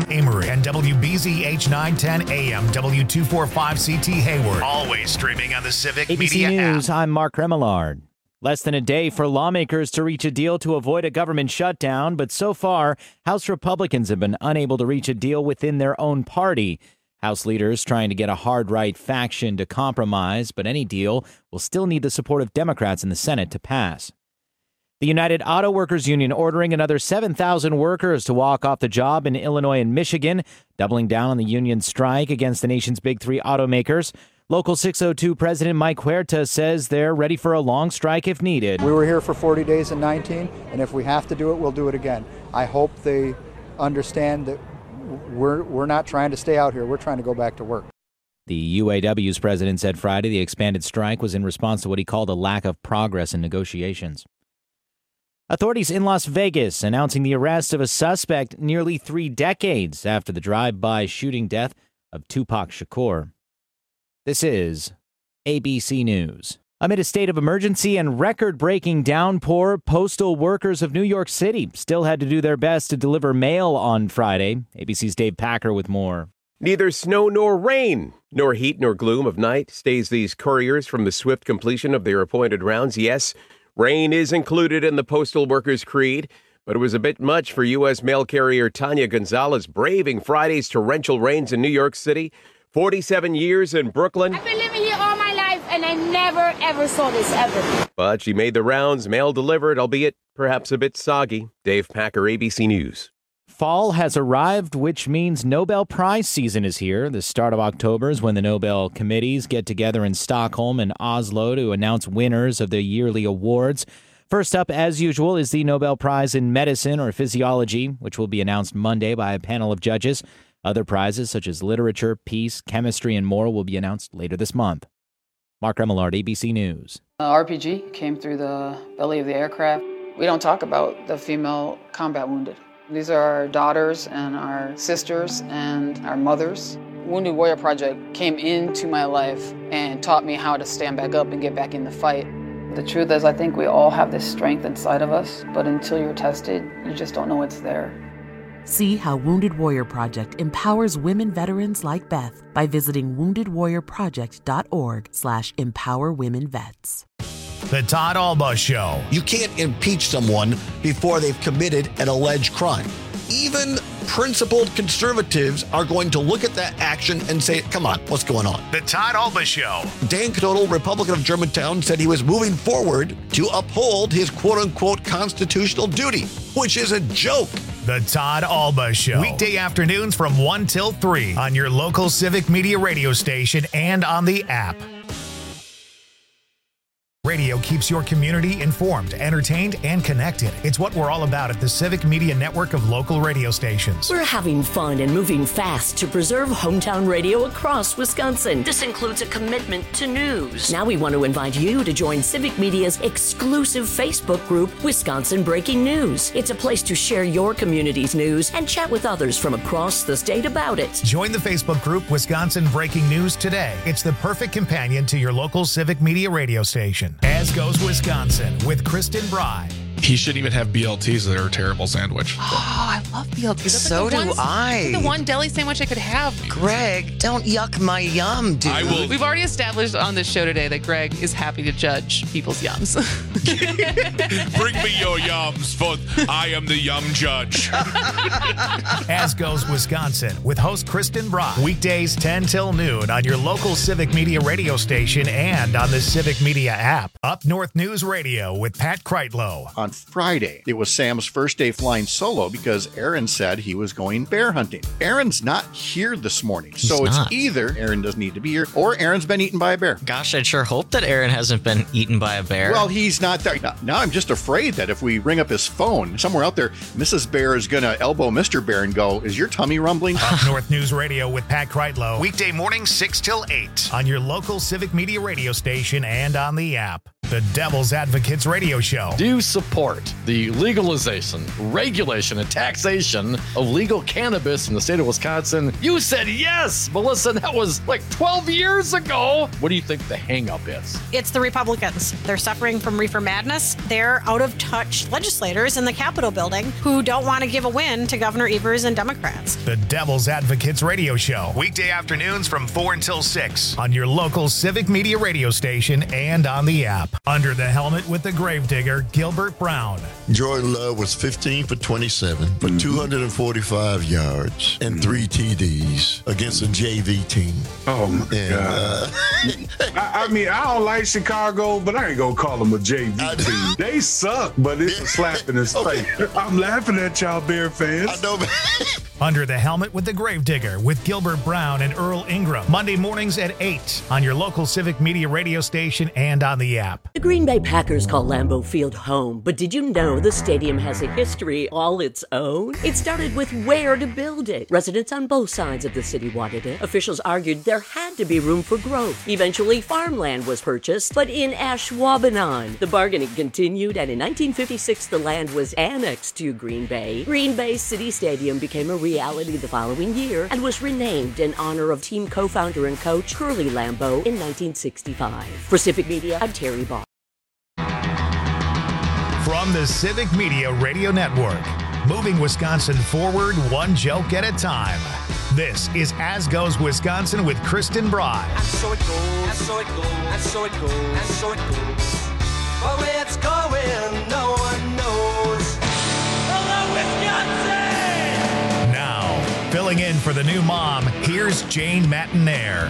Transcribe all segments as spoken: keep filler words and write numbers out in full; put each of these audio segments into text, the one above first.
Amory, and W B Z H nine ten A M, W two forty-five C T Hayward. Always streaming on the Civic A B C Media News, app. I'm Mark Remillard. Less than a day for lawmakers to reach a deal to avoid a government shutdown, but so far, House Republicans have been unable to reach a deal within their own party. House leaders trying to get a hard-right faction to compromise, but any deal will still need the support of Democrats in the Senate to pass. The United Auto Workers Union ordering another seven thousand workers to walk off the job in Illinois and Michigan, doubling down on the union's strike against the nation's big three automakers. Local six oh two President Mike Huerta says they're ready for a long strike if needed. We were here for forty days in nineteen, and if we have to do it, we'll do it again. I hope they understand that we're we're not trying to stay out here. We're trying to go back to work. The U A W's president said Friday the expanded strike was in response to what he called a lack of progress in negotiations. Authorities in Las Vegas announcing the arrest of a suspect nearly three decades after the drive-by shooting death of Tupac Shakur. This is A B C News. Amid a state of emergency and record-breaking downpour, postal workers of New York City still had to do their best to deliver mail on Friday. A B C's Dave Packer with more. Neither snow nor rain, nor heat nor gloom of night stays these couriers from the swift completion of their appointed rounds. Yes, rain is included in the postal workers' creed, but it was a bit much for U S mail carrier Tanya Gonzalez, braving Friday's torrential rains in New York City. forty-seven years in Brooklyn. I've been living here all my life, and I never, ever saw this, ever. But she made the rounds, mail delivered, albeit perhaps a bit soggy. Dave Packer, A B C News. Fall has arrived, which means Nobel Prize season is here. The start of October is when the Nobel committees get together in Stockholm and Oslo to announce winners of the yearly awards. First up, as usual, is the Nobel Prize in Medicine or Physiology, which will be announced Monday by a panel of judges. Other prizes, such as literature, peace, chemistry, and more, will be announced later this month. Mark Remillard, A B C News. Uh, R P G came through the belly of the aircraft. We don't talk about the female combat wounded. These are our daughters and our sisters and our mothers. Wounded Warrior Project came into my life and taught me how to stand back up and get back in the fight. The truth is, I think we all have this strength inside of us, but until you're tested, you just don't know it's there. See how Wounded Warrior Project empowers women veterans like Beth by visiting wounded warrior project dot org slash empower women vets. The Todd Alba Show. You can't impeach someone before they've committed an alleged crime. Even principled conservatives are going to look at that action and say, come on, what's going on? The Todd Alba Show. Dan Knodel, Republican of Germantown, said he was moving forward to uphold his quote-unquote constitutional duty, which is a joke. The Todd Alba Show. Weekday afternoons from one till three on your local Civic Media radio station and on the app. Radio keeps your community informed, entertained, and connected. It's what we're all about at the Civic Media network of local radio stations. We're having fun and moving fast to preserve hometown radio across Wisconsin. This includes a commitment to news. Now we want to invite you to join Civic Media's exclusive Facebook group, Wisconsin Breaking News. It's a place to share your community's news and chat with others from across the state about it. Join the Facebook group, Wisconsin Breaking News today. It's the perfect companion to your local Civic Media radio station. As Goes Wisconsin with Kristen Bry. He shouldn't even have B L Ts that are a terrible sandwich. Oh, I love B L Ts. That's So like the do one, I. The one deli sandwich I could have. Greg, don't yuck my yum, dude. I will. We've already established on this show today that Greg is happy to judge people's yums. Bring me your yums, for I am the yum judge. As Goes Wisconsin with host Kristen Bry. Weekdays ten till noon on your local Civic Media radio station and on the Civic Media app. Up North News Radio with Pat Kreitlow. On Friday, it was Sam's first day flying solo because Aaron said he was going bear hunting. Aaron's not here this morning, He's so it's not. either Aaron doesn't need to be here or Aaron's been eaten by a bear. Gosh, I'd sure hope that Aaron hasn't been eaten by a bear. Well, he's not there. Now, now I'm just afraid that if we ring up his phone, somewhere out there, Missus Bear is going to elbow Mister Bear and go, is your tummy rumbling? Up North News Radio with Pat Kreitlow. Weekday mornings six till eight on your local Civic Media radio station and on the app. The Devil's Advocates Radio Show. Do you support the legalization, regulation, and taxation of legal cannabis in the state of Wisconsin? You said yes, Melissa. That was like twelve years ago. What do you think the hang-up is? It's the Republicans. They're suffering from reefer madness. They're out-of-touch legislators in the Capitol building who don't want to give a win to Governor Evers and Democrats. The Devil's Advocates Radio Show. Weekday afternoons from four until six on your local Civic Media radio station and on the app. Under the helmet with the gravedigger, Gilbert Brown. Jordan Love was fifteen for twenty-seven for two hundred forty-five yards and three T Ds against a J V team. Oh, my and, God. Uh, I, I mean, I don't like Chicago, but I ain't going to call them a J V team. They suck, but it's a slap in his okay. face. I'm laughing at y'all Bear fans. I know, man. Under the helmet with the gravedigger with Gilbert Brown and Earl Ingram. Monday mornings at eight on your local Civic Media radio station and on the app. The Green Bay Packers call Lambeau Field home, but did you know the stadium has a history all its own? It started with where to build it. Residents on both sides of the city wanted it. Officials argued there had to be room for growth. Eventually, farmland was purchased, but in Ashwaubenon. The bargaining continued, and in nineteen fifty-six, the land was annexed to Green Bay. Green Bay City Stadium became a reality the following year and was renamed in honor of team co-founder and coach Curly Lambeau in nineteen sixty-five. For Civic Media, I'm Terry Barr. From the Civic Media Radio Network, moving Wisconsin forward one joke at a time. This is As Goes Wisconsin with Kristen Broad. And so it goes, and so it goes, and so it goes, and so it goes. But where it's going, no one knows. Hello, Wisconsin! Now, filling in for the new mom, here's Jane Matinaire.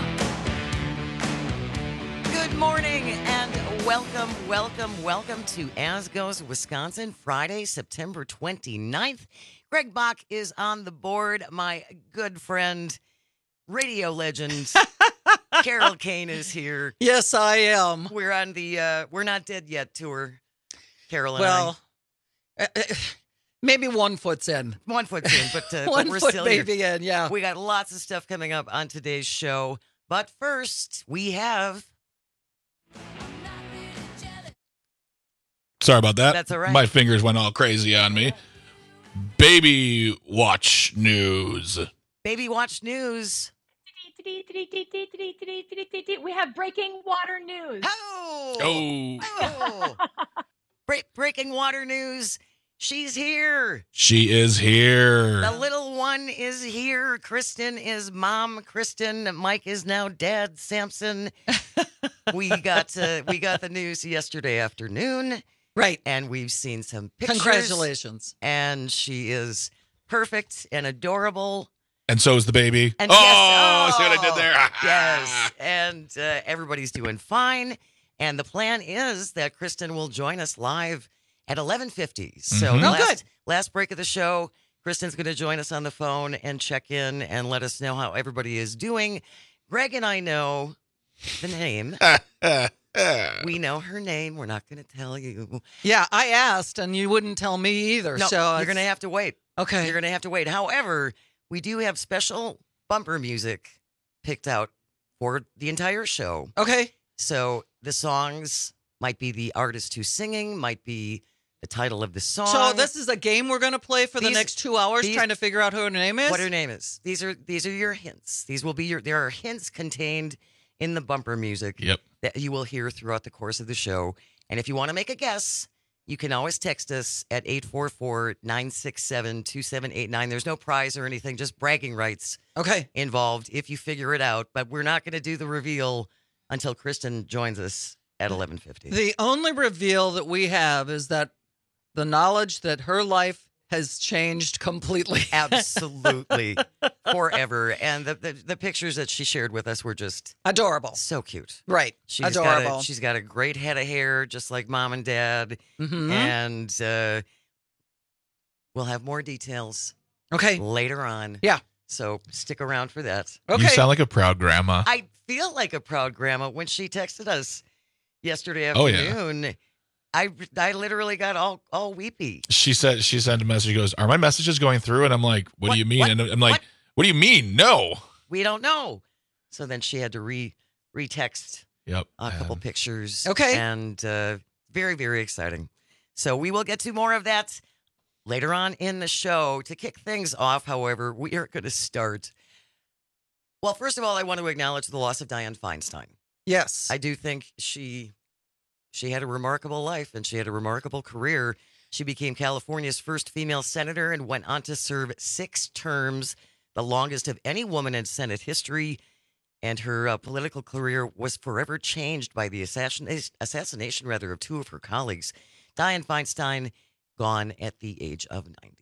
Good morning and welcome, welcome, welcome to As Goes Wisconsin, Friday, September twenty-ninth. Greg Bach is on the board. My good friend, radio legend, Carol Kane is here. Yes, I am. We're on the uh, We're Not Dead Yet tour, Carol and well, I. Well, uh, maybe one foot's in. One foot's in, but, uh, one but we're foot still maybe here. in, yeah. We got lots of stuff coming up on today's show. But first, we have... Sorry about that. That's all right. My fingers went all crazy on me. Baby Watch News. Baby Watch News. We have breaking water news. Oh! Oh! oh. Break, breaking water news. She's here. She is here. The little one is here. Kristen is mom. Kristen. Mike is now dad. Samson. we got uh, we got the news yesterday afternoon. Right. And we've seen some pictures. Congratulations. And she is perfect and adorable. And so is the baby. And oh, yes, oh, see what I did there? Yes. And uh, everybody's doing fine. And the plan is that Kristen will join us live at eleven fifty. So Mm-hmm. Oh, last, good. last break of the show, Kristen's going to join us on the phone and check in and let us know how everybody is doing. Greg and I know the name. We know her name. We're not going to tell you. Yeah, I asked, and you wouldn't tell me either. No, so you're going to have to wait. Okay. You're going to have to wait. However, we do have special bumper music picked out for the entire show. Okay. So the songs might be the artist who's singing, might be the title of the song. So this is a game we're going to play for These- the next two hours, these- trying to figure out who her name is? What her name is. These are these are your hints. These will be your. There are hints contained in the bumper music Yep. that you will hear throughout the course of the show. And if you want to make a guess, you can always text us at eight four four, nine six seven, two seven eight nine. There's no prize or anything, just bragging rights Okay. involved if you figure it out. But we're not going to do the reveal until Kristen joins us at eleven fifty. The only reveal that we have is that the knowledge that her life has changed completely. Absolutely. Forever. And the, the the pictures that she shared with us were just adorable. So cute. Right. She's adorable. Got a, she's got a great head of hair, just like mom and dad. Mhm. And uh, we'll have more details Okay. later on. Yeah. So stick around for that. Okay. You sound like a proud grandma. I feel like a proud grandma when she texted us yesterday Oh, yeah. afternoon. I, I literally got all, all weepy. She said she sent a message. She goes, "Are my messages going through?" And I'm like, "What, What? do you mean?" What? And I'm like, What? "What do you mean? No." We don't know. So then she had to re retext Yep. A couple pictures. Okay. And uh, very, very exciting. So we will get to more of that later on in the show. To kick things off, however, we are going to start. Well, first of all, I want to acknowledge the loss of Dianne Feinstein. Yes. I do think she she had a remarkable life and she had a remarkable career. She became California's first female senator and went on to serve six terms, the longest of any woman in Senate history. And her uh, political career was forever changed by the assassination, assassination rather, of two of her colleagues. Dianne Feinstein, gone at the age of ninety.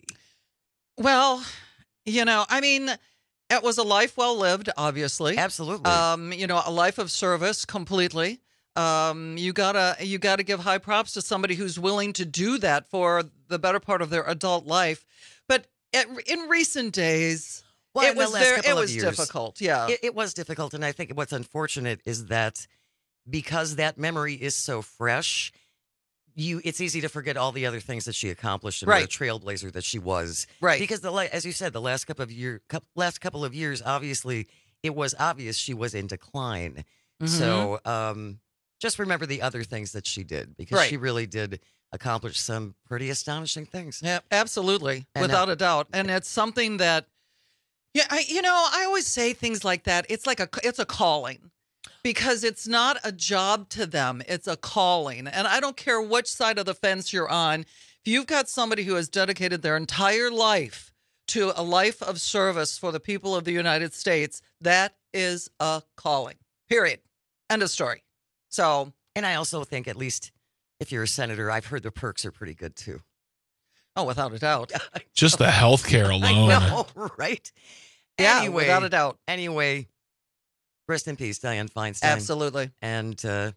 Well, you know, I mean, it was a life well lived, obviously. Absolutely. Um, you know, a life of service completely. Um, you gotta you gotta give high props to somebody who's willing to do that for the better part of their adult life. But at, in recent days, Well, it in the was last very, couple it of was years, difficult. Yeah, It, it was difficult. And I think what's unfortunate is that because that memory is so fresh, you it's easy to forget all the other things that she accomplished and Right. what a trailblazer that she was. Right. Because the la- as you said, the last couple of year cou- last couple of years, obviously, it was obvious she was in decline. Mhm. So um, just remember the other things that she did, because Right. she really did accomplish some pretty astonishing things. yeah, absolutely, And, uh, without a doubt. And it's something that, yeah, I, you know, I always say things like that. It's like a it's a calling. Because it's not a job to them, it's a calling. And I don't care which side of the fence you're on. If you've got somebody who has dedicated their entire life to a life of service for the people of the United States, that is a calling. Period. End of story. So, and I also think, at least if you're a senator, I've heard the perks are pretty good too. Oh, without a doubt. Just the health care alone. I know, right? Yeah, anyway, without a doubt. Anyway, rest in peace, Dianne Feinstein. Absolutely. And uh,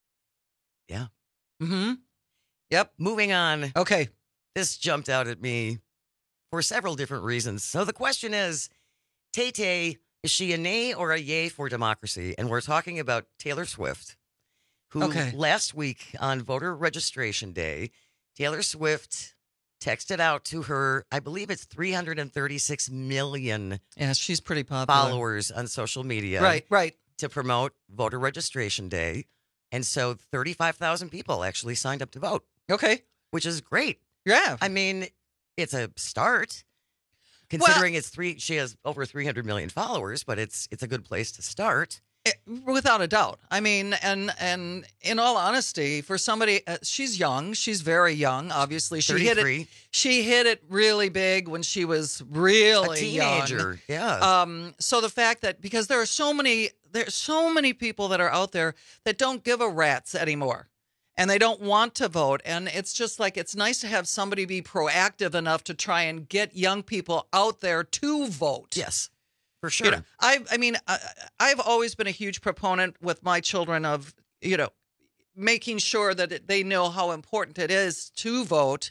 yeah. Mm-hmm. Yep. Moving on. Okay. This jumped out at me for several different reasons. So the question is, Tay-Tay, is she a nay or a yay for democracy? And we're talking about Taylor Swift, who Okay. last week on voter registration day, Taylor Swift texted out to her, I believe it's three hundred thirty-six million Yeah, she's pretty popular. followers on social media. Right, right. To promote voter registration day. And so thirty-five thousand people actually signed up to vote. Okay. Which is great. Yeah. I mean, it's a start. Considering it's three, she has over three hundred million followers, but it's it's a good place to start. Without a doubt. I mean, and and in all honesty, for somebody, uh, she's young. She's very young. Obviously, she hit thirty-three. it. She hit it really big when she was really A teenager, young. yeah. Um. So the fact that, because there are so many, there's so many people that are out there that don't give a rat's anymore, and they don't want to vote. And it's just like, it's nice to have somebody be proactive enough to try and get young people out there to vote. Yes. For sure. You know, I, I mean, I, I've always been a huge proponent with my children of, you know, making sure that it, they know how important it is to vote.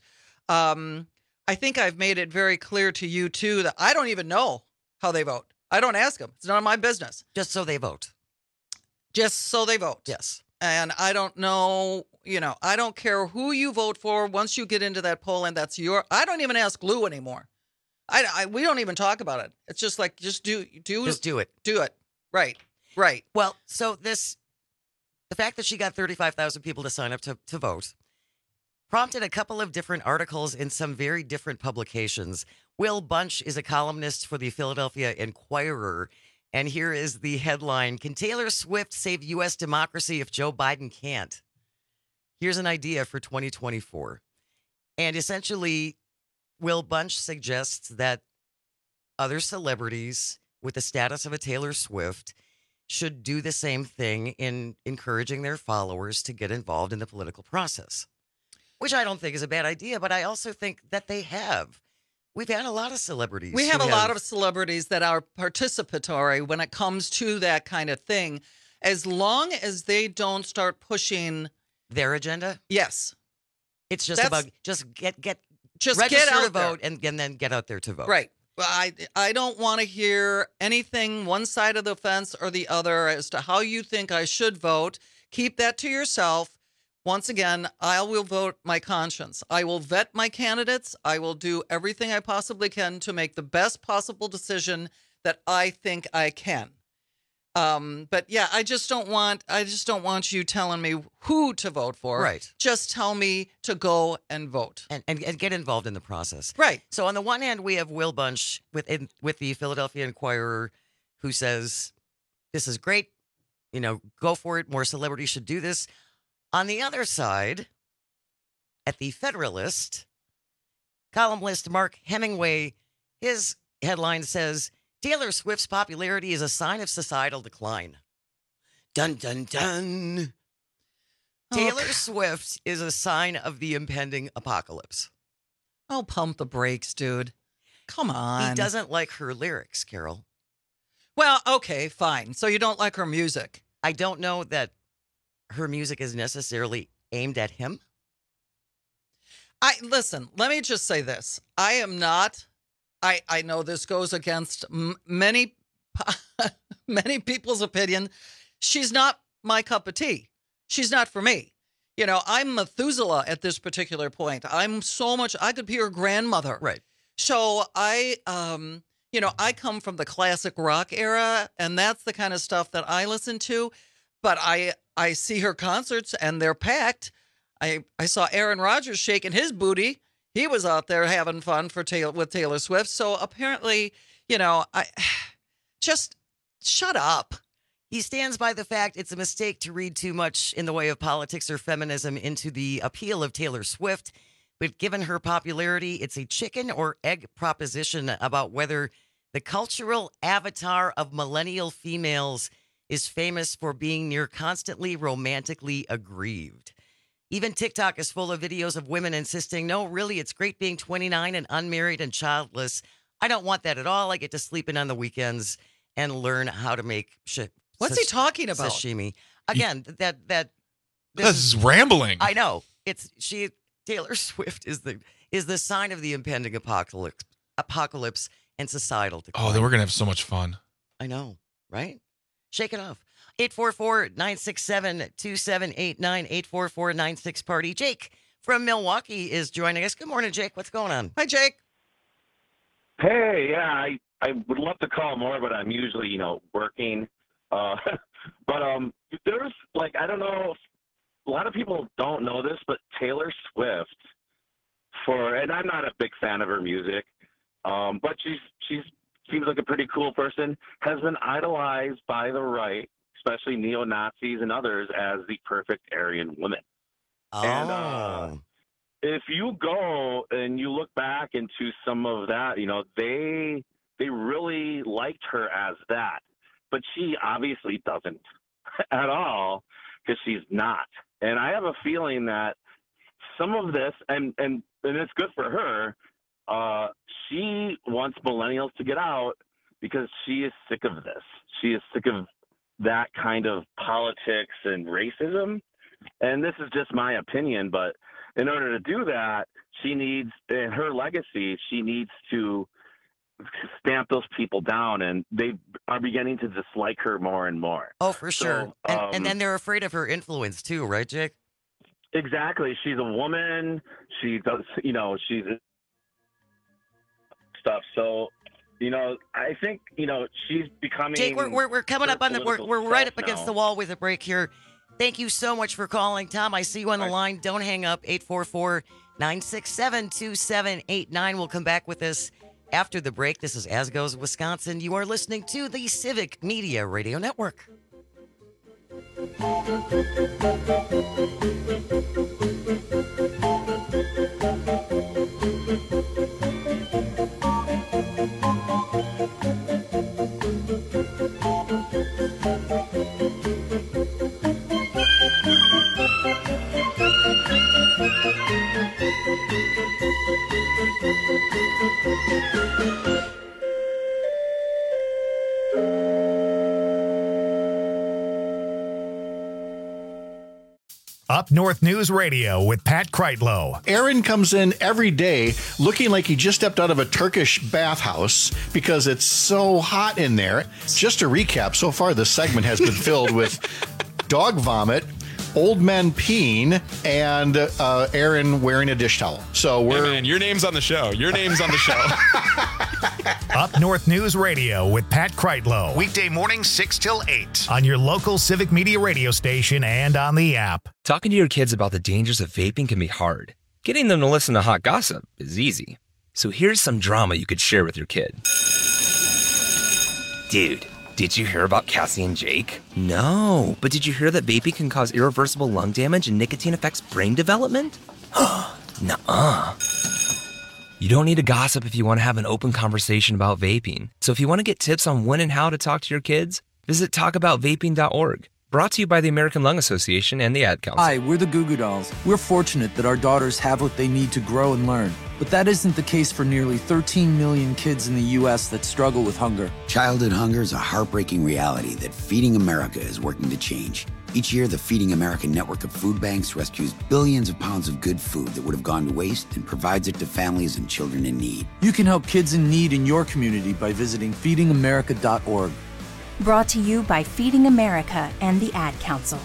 Um, I think I've made it very clear to you, too, that I don't even know how they vote. I don't ask them. It's none of my business. Just so they vote. Just so they vote. Yes. And I don't know, you know, I don't care who you vote for. Once you get into that poll, and that's your, I don't even ask Lou anymore. I, I we don't even talk about it. It's just like, just do do Just do it. do it. Right, right. Well, so this, the fact that she got thirty-five thousand people to sign up to, to vote prompted a couple of different articles in some very different publications. Will Bunch is a columnist for the Philadelphia Inquirer. And here is the headline: Can Taylor Swift save U S democracy if Joe Biden can't? Here's an idea for twenty twenty-four. And essentially, Will Bunch suggests that other celebrities with the status of a Taylor Swift should do the same thing in encouraging their followers to get involved in the political process, which I don't think is a bad idea, but I also think that they have. We've had a lot of celebrities. We have who a lot of celebrities that are participatory when it comes to that kind of thing, as long as they don't start pushing their agenda. Yes. It's just That's- about just get get Just register get out to vote there. and, and then get out there to vote. Right. Well, I I don't want to hear anything one side of the fence or the other as to how you think I should vote. Keep that to yourself. Once again, I will vote my conscience. I will vet my candidates. I will do everything I possibly can to make the best possible decision that I think I can. Um, but yeah, I just don't want I just don't want you telling me who to vote for. Right. Just tell me to go and vote and and, and get involved in the process. Right. So on the one hand, we have Will Bunch with in, with the Philadelphia Inquirer, who says this is great. You know, go for it. More celebrities should do this. On the other side, at the Federalist, columnist Mark Hemingway, his headline says, Taylor Swift's popularity is a sign of societal decline. Dun, dun, dun. Oh, Taylor God. Swift is a sign of the impending apocalypse. Oh, pump the brakes, dude. Come on. He doesn't like her lyrics, Carol. Well, okay, fine. So you don't like her music. I don't know that her music is necessarily aimed at him. I listen, let me just say this. I am not I, I know this goes against m- many many people's opinion. She's not my cup of tea. She's not for me. You know, I'm Methuselah at this particular point. I'm so much, I could be her grandmother. Right. So I, um, you know, I come from the classic rock era, and that's the kind of stuff that I listen to. But I, I see her concerts, and they're packed. I, I saw Aaron Rodgers shaking his booty. He was out there having fun for Taylor, with Taylor Swift. So apparently, you know, I just shut up. He stands by the fact it's a mistake to read too much in the way of politics or feminism into the appeal of Taylor Swift. But given her popularity, it's a chicken or egg proposition about whether the cultural avatar of millennial females is famous for being near constantly romantically aggrieved. Even TikTok is full of videos of women insisting, no, really, it's great being twenty-nine and unmarried and childless. I don't want that at all. I get to sleep in on the weekends and learn how to make shit. What's he talking about? Sashimi. Again, that that this is rambling. I know. It's she Taylor Swift is the is the sign of the impending apocalypse apocalypse and societal decline. Oh, then we're gonna have so much fun. I know, right? Shake it off. eight four four, nine six seven, two seven eight nine, eight four four, nine six party. Jake from Milwaukee is joining us. Good morning, Jake. What's going on? Hi, Jake. Hey, yeah, I, I would love to call more, but I'm usually, you know, working. Uh, but um, there's, like, I don't know, if, a lot of people don't know this, but Taylor Swift, for, and I'm not a big fan of her music, um, but she's she's seems like a pretty cool person, has been idolized by the right, especially neo-Nazis and others, as the perfect Aryan woman. Oh. And uh, if you go and you look back into some of that, you know, they they really liked her as that. But she obviously doesn't at all, because she's not. And I have a feeling that some of this, and, and, and it's good for her, uh, she wants millennials to get out because she is sick of this. She is sick of that kind of politics and racism. And this is just my opinion, but in order to do that, she needs, in her legacy, she needs to stamp those people down, and they are beginning to dislike her more and more. Oh, for sure. So, and, um, and then they're afraid of her influence too, right, Jake? Exactly. She's a woman. She does, you know, she's stuff. So, you know, I think, you know, she's becoming. Jake, we're, we're, we're coming up on the, we're, we're right up against now. the wall with a break here. Thank you so much for calling, Tom. I see you on the line. Don't hang up. eight four four, nine six seven, two seven eight nine. We'll come back with this after the break. This is As Goes Wisconsin. You are listening to the Civic Media Radio Network. Up North News Radio with Pat Kreitlow. Aaron comes in every day looking like he just stepped out of a Turkish bathhouse because it's so hot in there. Just to recap, so far this segment has been filled with dog vomit, old men peeing, and uh, Aaron wearing a dish towel. So we're hey man, your name's on the show. Your name's on the show. Up North News Radio with Pat Kreitlow. Weekday mornings six till eight on your local Civic Media radio station and on the app. Talking to your kids about the dangers of vaping can be hard. Getting them to listen to hot gossip is easy. So here's some drama you could share with your kid. Dude, did you hear about Cassie and Jake? No, but did you hear that vaping can cause irreversible lung damage and nicotine affects brain development? Nuh-uh. You don't need to gossip if you want to have an open conversation about vaping. So if you want to get tips on when and how to talk to your kids, visit talk about vaping dot org. Brought to you by the American Lung Association and the Ad Council. Hi, we're the Goo Goo Dolls. We're fortunate that our daughters have what they need to grow and learn. But that isn't the case for nearly thirteen million kids in the U S that struggle with hunger. Childhood hunger is a heartbreaking reality that Feeding America is working to change. Each year, the Feeding America network of food banks rescues billions of pounds of good food that would have gone to waste and provides it to families and children in need. You can help kids in need in your community by visiting feeding america dot org. Brought to you by Feeding America and the Ad Council.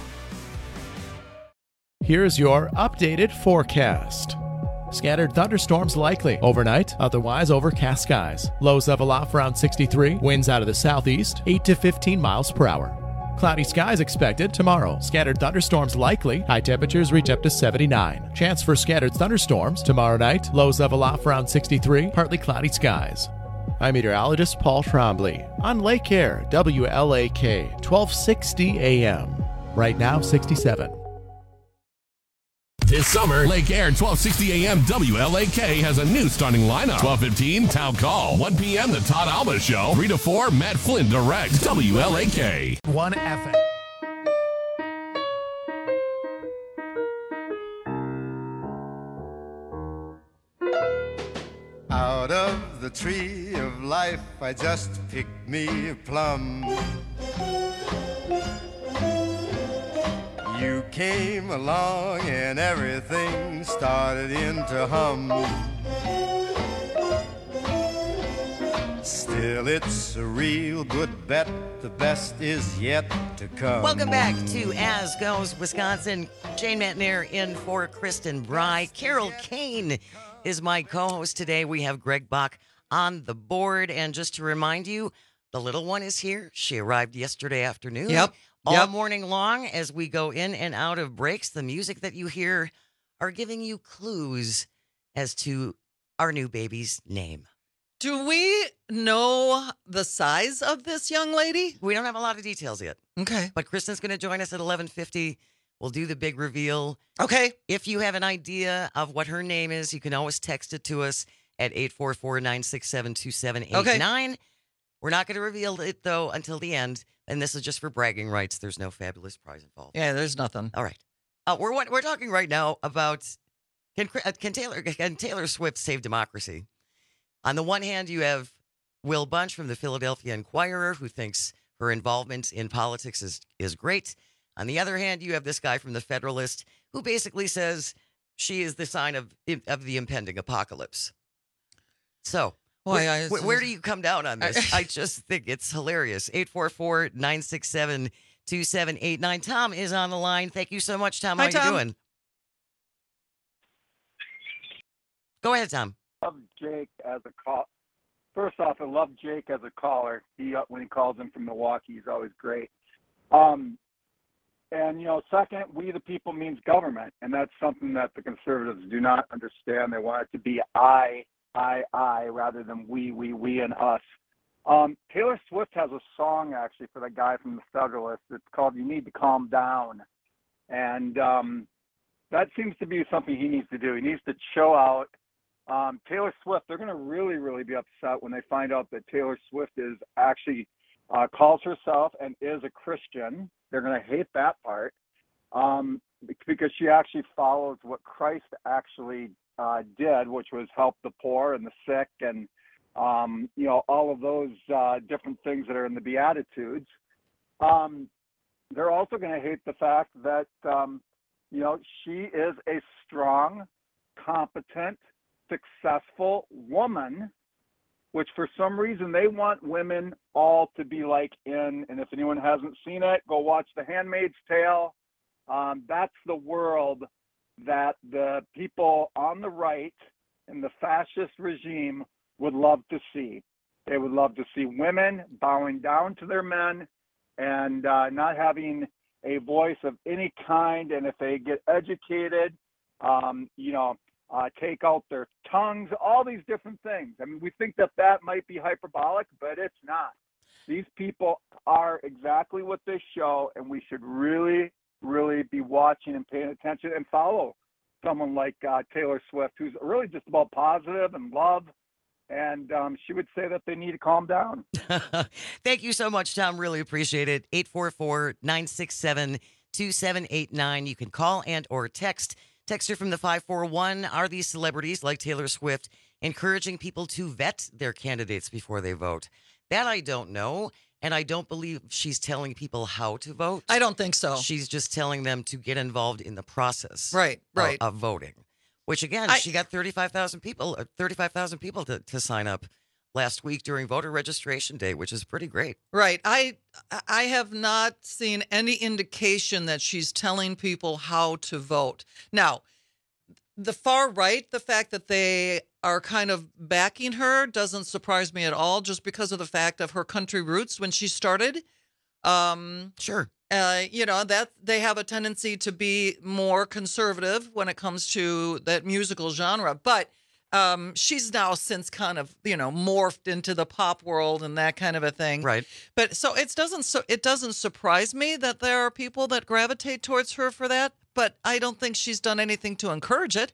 Here's your updated forecast. Scattered thunderstorms likely overnight, otherwise overcast skies. Lows level off around sixty-three, winds out of the southeast, eight to fifteen miles per hour. Cloudy skies expected tomorrow. Scattered thunderstorms likely, high temperatures reach up to seventy-nine. Chance for scattered thunderstorms tomorrow night, lows level off around sixty-three, partly cloudy skies. I'm meteorologist Paul Trombley on Lake Air, W L A K, twelve sixty A M. Right now, sixty-seven. This summer, Lake Air twelve sixty A M W L A K has a new starting lineup. twelve fifteen, Town Call. one p.m. The Todd Alba Show. three to four, Matt Flynn directs. W L A K. one F M. Out of the tree of life, I just picked me a plum. You came along and everything started into hum. Still, it's a real good bet. The best is yet to come. Welcome back to As Goes Wisconsin. Jane Matnair in for Kristen Bry. Carol Kane is my co-host today. We have Greg Bach on the board. And just to remind you, the little one is here. She arrived yesterday afternoon. Yep. All yep. morning long as we go in and out of breaks. The music that you hear are giving you clues as to our new baby's name. Do we know the size of this young lady? We don't have a lot of details yet. Okay. But Kristen's going to join us at eleven fifty. We'll do the big reveal. Okay. If you have an idea of what her name is, you can always text it to us at eight four four, nine six seven, two seven eight nine. Okay. We're not going to reveal it, though, until the end. And this is just for bragging rights. There's no fabulous prize involved. Yeah, there's nothing. All right. Uh, we're we're talking right now about can, can Taylor can Taylor Swift save democracy? On the one hand, you have Will Bunch from the Philadelphia Inquirer, who thinks her involvement in politics is, is great. On the other hand, you have this guy from the Federalist, who basically says she is the sign of of the impending apocalypse. So, Boy, where, I, where, where do you come down on this? I, I just think it's hilarious. eight four four, nine six seven, two seven eight nine. Tom is on the line. Thank you so much, Tom. Hi, How Tom. you doing? Go ahead, Tom. Love Jake as a call. First off, I love Jake as a caller. He uh, when he calls in from Milwaukee, he's always great. Um, and you know, second, we the people means government, and that's something that the conservatives do not understand. They want it to be I, I, I, rather than we, we, we, and us. Um, Taylor Swift has a song actually for the guy from the Federalist. It's called "You Need to Calm Down," and um, that seems to be something he needs to do. He needs to chill out. Um, Taylor Swift, they're going to really, really be upset when they find out that Taylor Swift is actually uh, calls herself and is a Christian. They're going to hate that part um, because she actually follows what Christ actually uh, did, which was help the poor and the sick and, um, you know, all of those uh, different things that are in the Beatitudes. Um, they're also going to hate the fact that, um, you know, she is a strong, competent, successful woman, which for some reason they want women all to be like in, and if anyone hasn't seen it, go watch The Handmaid's Tale. Um, that's the world that the people on the right and the fascist regime would love to see. They would love to see women bowing down to their men and uh, not having a voice of any kind. And if they get educated, um, you know, uh, take out their tongues, all these different things. I mean, we think that that might be hyperbolic, but it's not. These people are exactly what they show, and we should really, really be watching and paying attention and follow someone like uh, Taylor Swift, who's really just about positive and love. And um, she would say that they need to calm down. Thank you so much, Tom. Really appreciate it. eight four four, nine six seven, two seven eight nine. You can call and or text. Texter from the five four one. Are these celebrities like Taylor Swift encouraging people to vet their candidates before they vote? That I don't know. And I don't believe she's telling people how to vote. I don't think so. She's just telling them to get involved in the process right, right. Of, of voting. Which, again, I, she got thirty-five thousand people, thirty-five thousand people to, to sign up last week during voter registration day, which is pretty great. Right. I I have not seen any indication that she's telling people how to vote. Now, the far right, the fact that they are kind of backing her doesn't surprise me at all, just because of the fact of her country roots when she started. Um, sure. Uh, you know, that they have a tendency to be more conservative when it comes to that musical genre. But um, she's now since kind of, you know, morphed into the pop world and that kind of a thing. Right. But so it doesn't so it doesn't surprise me that there are people that gravitate towards her for that. But I don't think she's done anything to encourage it.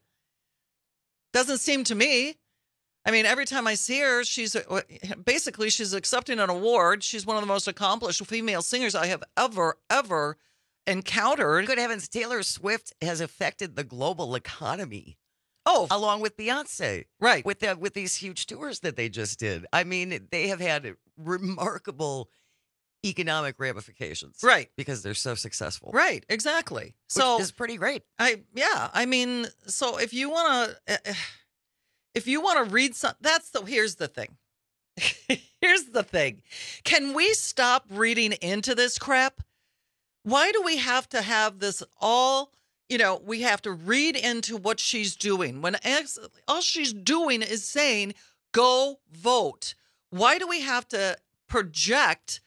Doesn't seem to me. I mean, every time I see her, she's basically she's accepting an award. She's one of the most accomplished female singers I have ever, ever encountered. Good heavens, Taylor Swift has affected the global economy. Oh, along with Beyonce, right? With the, with these huge tours that they just did. I mean, they have had remarkable economic ramifications, right? Because they're so successful, right? Exactly. Which so is pretty great. I yeah. I mean, so if you want to. Uh, If you want to read some, that's the, here's the thing. Here's the thing. Can we stop reading into this crap? Why do we have to have this all, you know, we have to read into what she's doing when all she's doing is saying, go vote. Why do we have to project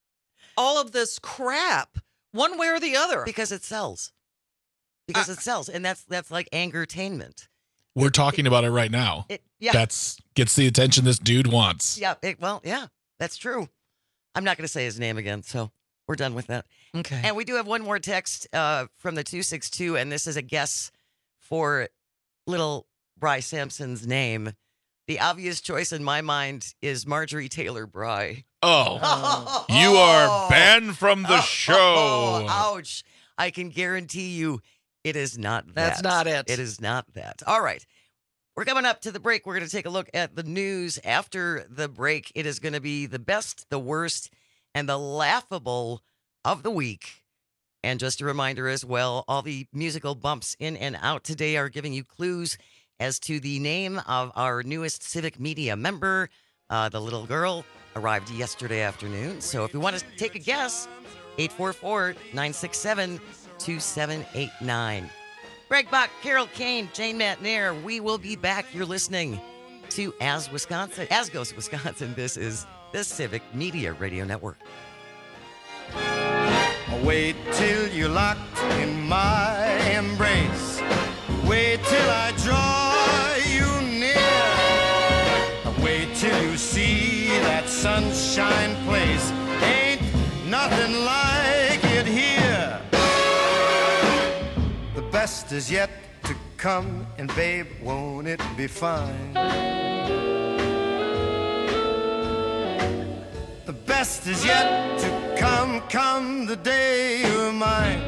all of this crap one way or the other? Because it sells. Because uh, it sells. And that's, that's like angertainment. We're talking about it right now. It, yeah. That's gets the attention this dude wants. Yeah. It, well, yeah, that's true. I'm not going to say his name again, so we're done with that. Okay. And we do have one more text uh, from the two six two, and this is a guess for little Bry Sampson's name. The obvious choice in my mind is Marjorie Taylor Bry. Oh, oh. You are banned from the oh, show. Oh, ouch. I can guarantee you it is not that. That's not it. It is not that. All right. We're coming up to the break. We're going to take a look at the news. After the break, it is going to be the best, the worst, and the laughable of the week. And just a reminder as well, all the musical bumps in and out today are giving you clues as to the name of our newest Civic Media member. Uh, the little girl arrived yesterday afternoon. So if you want to take a guess, eight four four, nine six seven, two seven eight nine. Greg Bach, Carol Kane, Jane Matnair. We will be back. You're listening to As Wisconsin, As Goes Wisconsin. This is the Civic Media Radio Network. Wait till you're locked in my embrace. Wait till I draw you near. Wait till you see that sunshine place. Ain't nothing like it here. The best is yet to come, and babe, won't it be fine? The best is yet to come, come the day you're mine.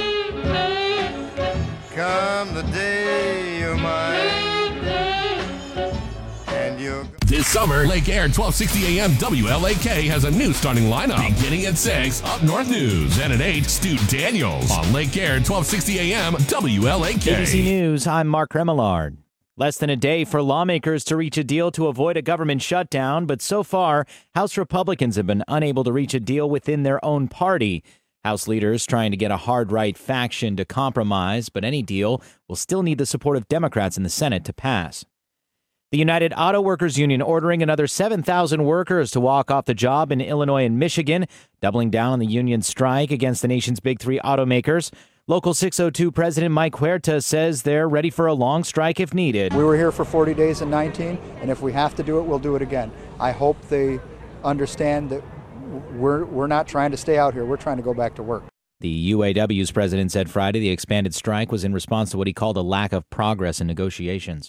Come the day you're mine. And you're... This summer, Lake Air twelve sixty A M W L A K has a new starting lineup. Beginning at six, Up North News. And at eight, Stu Daniels. On Lake Air twelve sixty A M W L A K. A B C News, I'm Mark Remillard. Less than a day for lawmakers to reach a deal to avoid a government shutdown, but so far, House Republicans have been unable to reach a deal within their own party. House leaders trying to get a hard-right faction to compromise, but any deal will still need the support of Democrats in the Senate to pass. The United Auto Workers Union ordering another seven thousand workers to walk off the job in Illinois and Michigan, doubling down on the union's strike against the nation's big three automakers. Local six oh two President Mike Huerta says they're ready for a long strike if needed. We were here for forty days in nineteen, and if we have to do it, we'll do it again. I hope they understand that we're, we're not trying to stay out here. We're trying to go back to work. The U A W's president said Friday the expanded strike was in response to what he called a lack of progress in negotiations.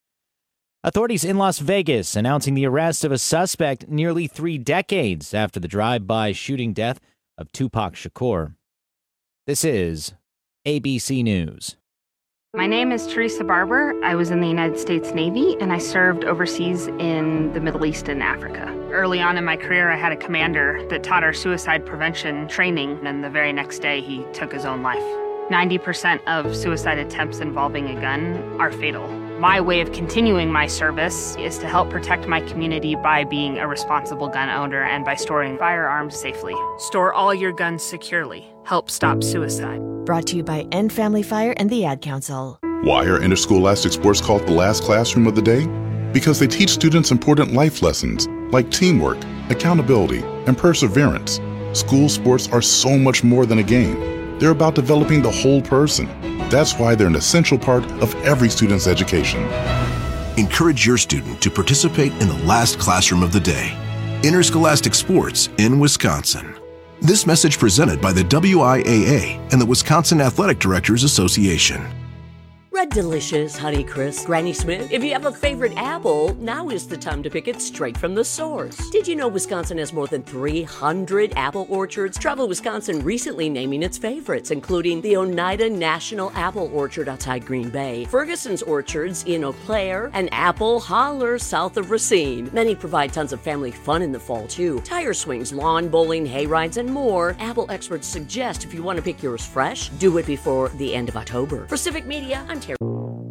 Authorities in Las Vegas announcing the arrest of a suspect nearly three decades after the drive-by shooting death of Tupac Shakur. This is A B C News. My name is Teresa Barber. I was in the United States Navy, and I served overseas in the Middle East and Africa. Early on in my career, I had a commander that taught our suicide prevention training, and the very next day, he took his own life. ninety percent of suicide attempts involving a gun are fatal. My way of continuing my service is to help protect my community by being a responsible gun owner and by storing firearms safely. Store all your guns securely. Help stop suicide. Brought to you by End Family Fire and the Ad Council. Why are interscholastic sports called the last classroom of the day? Because they teach students important life lessons like teamwork, accountability, and perseverance. School sports are so much more than a game. They're about developing the whole person. That's why they're an essential part of every student's education. Encourage your student to participate in the last classroom of the day. Interscholastic sports in Wisconsin. This message presented by the W I A A and the Wisconsin Athletic Directors Association. Red Delicious, Honeycrisp, Granny Smith. If you have a favorite apple, now is the time to pick it straight from the source. Did you know Wisconsin has more than three hundred apple orchards? Travel Wisconsin recently naming its favorites, including the Oneida National Apple Orchard outside Green Bay, Ferguson's Orchards in Eau Claire, and Apple Holler south of Racine. Many provide tons of family fun in the fall, too. Tire swings, lawn bowling, hay rides, and more. Apple experts suggest if you want to pick yours fresh, do it before the end of October. For Civic Media, I'm Terry.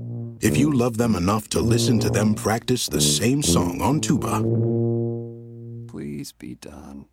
If you love them enough to listen to them practice the same song on tuba, please be done.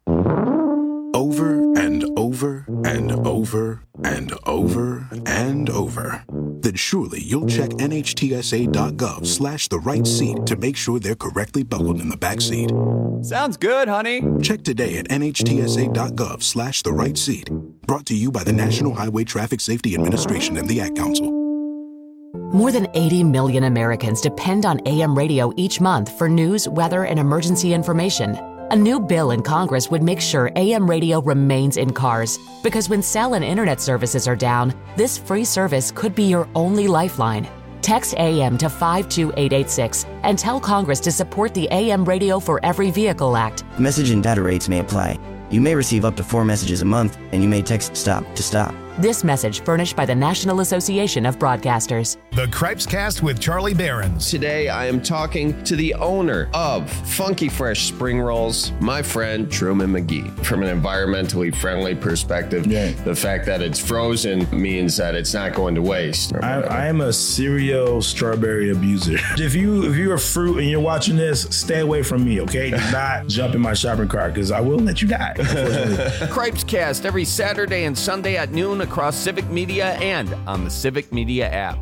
Over and over and over and over and over, then surely you'll check nhtsa.gov slash the right seat to make sure they're correctly buckled in the back seat. Sounds good, honey. Check today at nhtsa.gov slash the right seat. Brought to you by the National Highway Traffic Safety Administration and the Ad Council. More than eighty million Americans depend on A M radio each month for news, weather, and emergency information. A new bill in Congress would make sure A M radio remains in cars, because when cell and internet services are down, this free service could be your only lifeline. Text A M to five two eight eight six and tell Congress to support the A M Radio for Every Vehicle Act. Message and data rates may apply. You may receive up to four messages a month, and you may text STOP to stop. This message furnished by the National Association of Broadcasters. The Cripescast with Charlie Behrens. Today I am talking to the owner of Funky Fresh Spring Rolls, my friend Truman McGee. From an environmentally friendly perspective, yeah. the fact that it's frozen means that it's not going to waste. I, I am a serial strawberry abuser. If you if you're a fruit and you're watching this, stay away from me, okay? Do not jump in my shopping cart because I will let you die. Cripescast every Saturday and Sunday at noon across Civic Media and on the Civic Media app.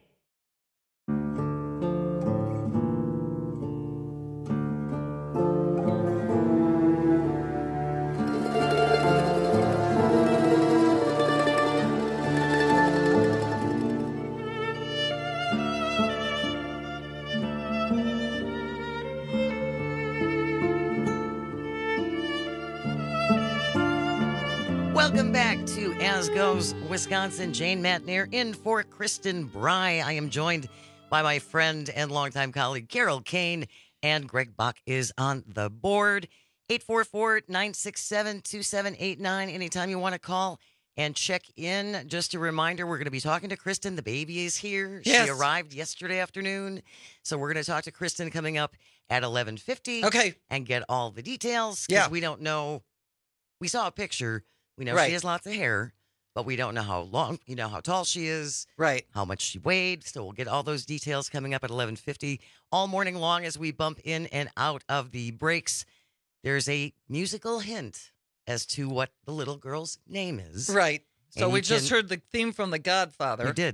Welcome back to As Goes Wisconsin. Jane Matner in for Kristen Bry. I am joined by my friend and longtime colleague Carol Kane, and Greg Bach is on the board. eight four four, nine six seven, two seven eight nine. Anytime you want to call and check in. Just a reminder, we're going to be talking to Kristen. The baby is here. Yes. She arrived yesterday afternoon. So we're going to talk to Kristen coming up at eleven fifty. Okay. And get all the details. Yeah. Because we don't know. We saw a picture. We know Right. she has lots of hair, but we don't know how long, you know, how tall she is, right? How much she weighed. So we'll get all those details coming up at eleven fifty all morning long as we bump in and out of the breaks. There's a musical hint as to what the little girl's name is. Right. So And we you just can- heard the theme from The Godfather. We did.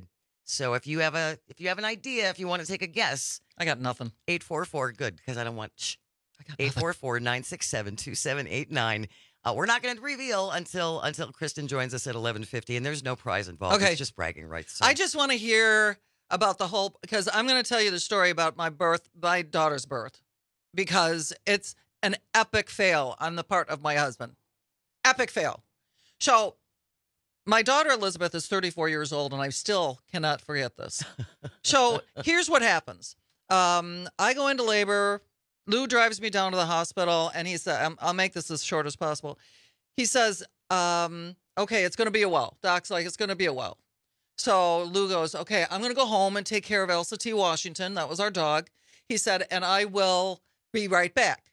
So if you have a if you have an idea, if you want to take a guess, I got nothing. eight four four, good, because I don't want shh. eight four four, nine six seven, two seven eight nine. Uh, we're not going to reveal until until Kristen joins us at eleven fifty, and there's no prize involved. Okay. It's just bragging rights. So. I just want to hear about the whole, because I'm going to tell you the story about my birth, my daughter's birth, because it's an epic fail on the part of my husband. Epic fail. So my daughter Elizabeth is thirty-four years old, and I still cannot forget this. So here's what happens. Um, I go into labor. Lou drives me down to the hospital, and he said, I'll make this as short as possible. He says, um, okay, it's going to be a while. Doc's like, it's going to be a while. So Lou goes, okay, I'm going to go home and take care of Elsa T. Washington. That was our dog. He said, and I will be right back.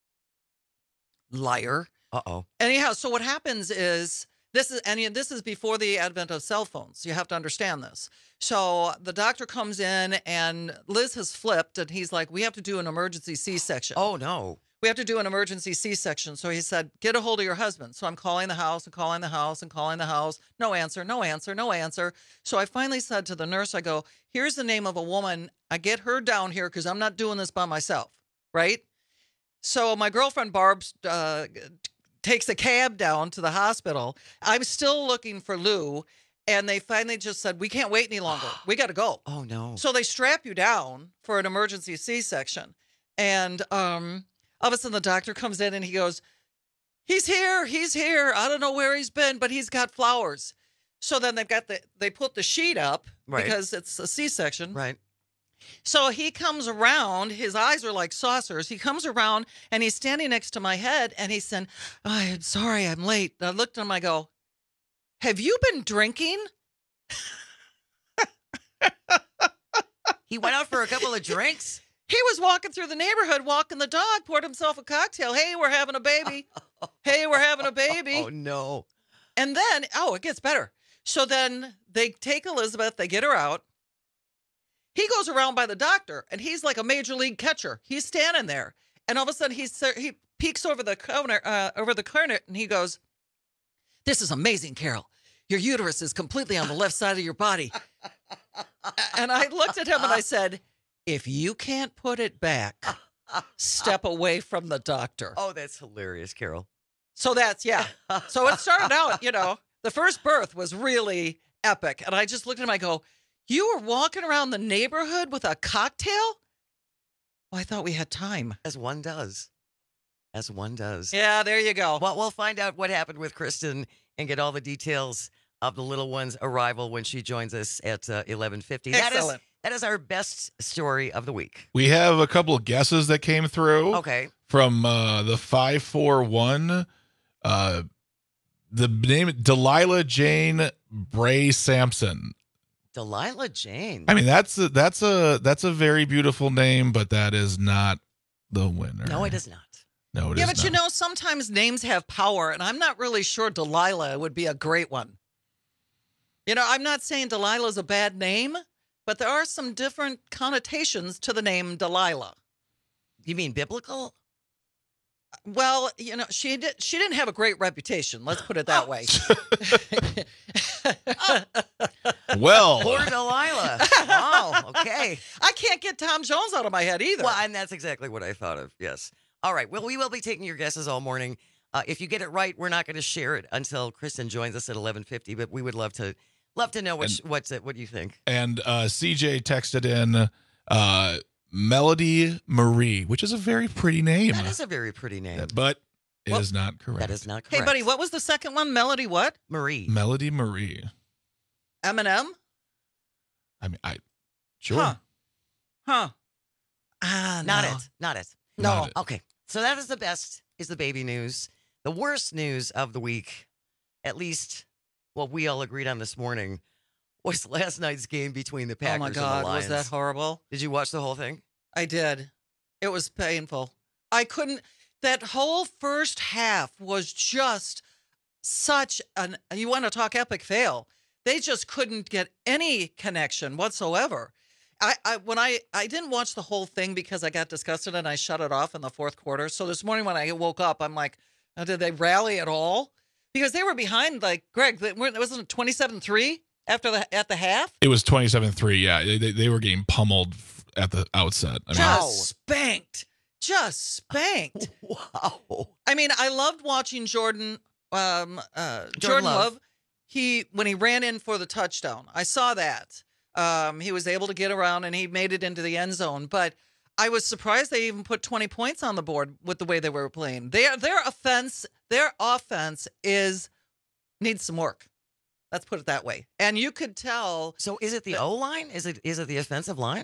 Liar. Uh-oh. Anyhow, so what happens is, this is and this is before the advent of cell phones. You have to understand this. So the doctor comes in, and Liz has flipped, and he's like, we have to do an emergency C-section. Oh, no. We have to do an emergency C-section. So he said, get a hold of your husband. So I'm calling the house and calling the house and calling the house. No answer, no answer, no answer. So I finally said to the nurse, I go, here's the name of a woman. I get her down here because I'm not doing this by myself, right? So my girlfriend Barb uh, takes a cab down to the hospital. I'm still looking for Lou. And they finally just said, we can't wait any longer. We got to go. Oh, no. So they strap you down for an emergency C-section. And um, all of a sudden the doctor comes in and he goes, he's here. He's here. I don't know where he's been, but he's got flowers. So then they've got the, they put the sheet up right. because it's a C-section. Right. So he comes around, his eyes are like saucers. He comes around and he's standing next to my head and he said, oh, I'm sorry, I'm late. And I looked at him, I go, have you been drinking? He went out for a couple of drinks? He was walking through the neighborhood, walking the dog, poured himself a cocktail. Hey, we're having a baby. Hey, we're having a baby. Oh, no. And then, oh, it gets better. So then they take Elizabeth, they get her out. He goes around by the doctor, and he's like a major league catcher. He's standing there, and all of a sudden he's, he peeks over the corner, uh, over the corner, and he goes, this is amazing, Carol. Your uterus is completely on the left side of your body. And I looked at him and I said, if you can't put it back, step away from the doctor. Oh, that's hilarious, Carol. So that's, yeah. So it started out, you know, the first birth was really epic. And I just looked at him, I go, you were walking around the neighborhood with a cocktail? Well, I thought we had time. As one does. As one does. Yeah, there you go. Well, we'll find out what happened with Kristen and get all the details of the little one's arrival when she joins us at uh, eleven fifty. That is, that is our best story of the week. We have a couple of guesses that came through. Okay. From uh, the five four one. Uh, the name, Delilah Jane Bray Sampson. Delilah Jane. I mean, that's a, that's a that's a very beautiful name, but that is not the winner. No, it is not. No, it yeah, is but not. you know, sometimes names have power, and I'm not really sure Delilah would be a great one. You know, I'm not saying Delilah's a bad name, but there are some different connotations to the name Delilah. You mean biblical? Well, you know, she did. She didn't have a great reputation. Let's put it that way. Well, poor Delilah. Wow. Okay. I can't get Tom Jones out of my head either. Well, and that's exactly what I thought of. Yes. All right. Well, we will be taking your guesses all morning. Uh, if you get it right, we're not going to share it until Kristen joins us at eleven fifty. But we would love to love to know what And- what's it. What do you think? And uh, C J texted in uh, Melody Marie, which is a very pretty name. That is a very pretty name. But it Well, is not correct. That is not correct. Hey, buddy, what was the second one? Melody what? Marie. Melody Marie. Eminem? I mean, I sure. Huh. Huh. Ah, Not no. it. Not it. No. Not it. Okay. So that is the best, is the baby news. The worst news of the week, at least what we all agreed on this morning, was last night's game between the Packers Oh, my and God. the Lions. Was that horrible? Did you watch the whole thing? I did. It was painful. I couldn't. That whole first half was just such an, you want to talk epic fail. They just couldn't get any connection whatsoever. I, I when I, I didn't watch the whole thing because I got disgusted and I shut it off in the fourth quarter. So this morning when I woke up, I'm like, oh, did they rally at all? Because they were behind, like, Greg, it wasn't twenty-seven three? after the at the half. It was twenty-seven three. Yeah, they, they were getting pummeled at the outset. I mean, Just spanked. Just spanked. Wow. I mean, I loved watching Jordan. Um, uh, Jordan, Jordan Love. Love. He when he ran in for the touchdown, I saw that. Um, he was able to get around and he made it into the end zone. But I was surprised they even put twenty points on the board with the way they were playing. Their their offense, their offense is needs some work. Let's put it that way. And you could tell. So is it the O line? Is it is it the offensive line?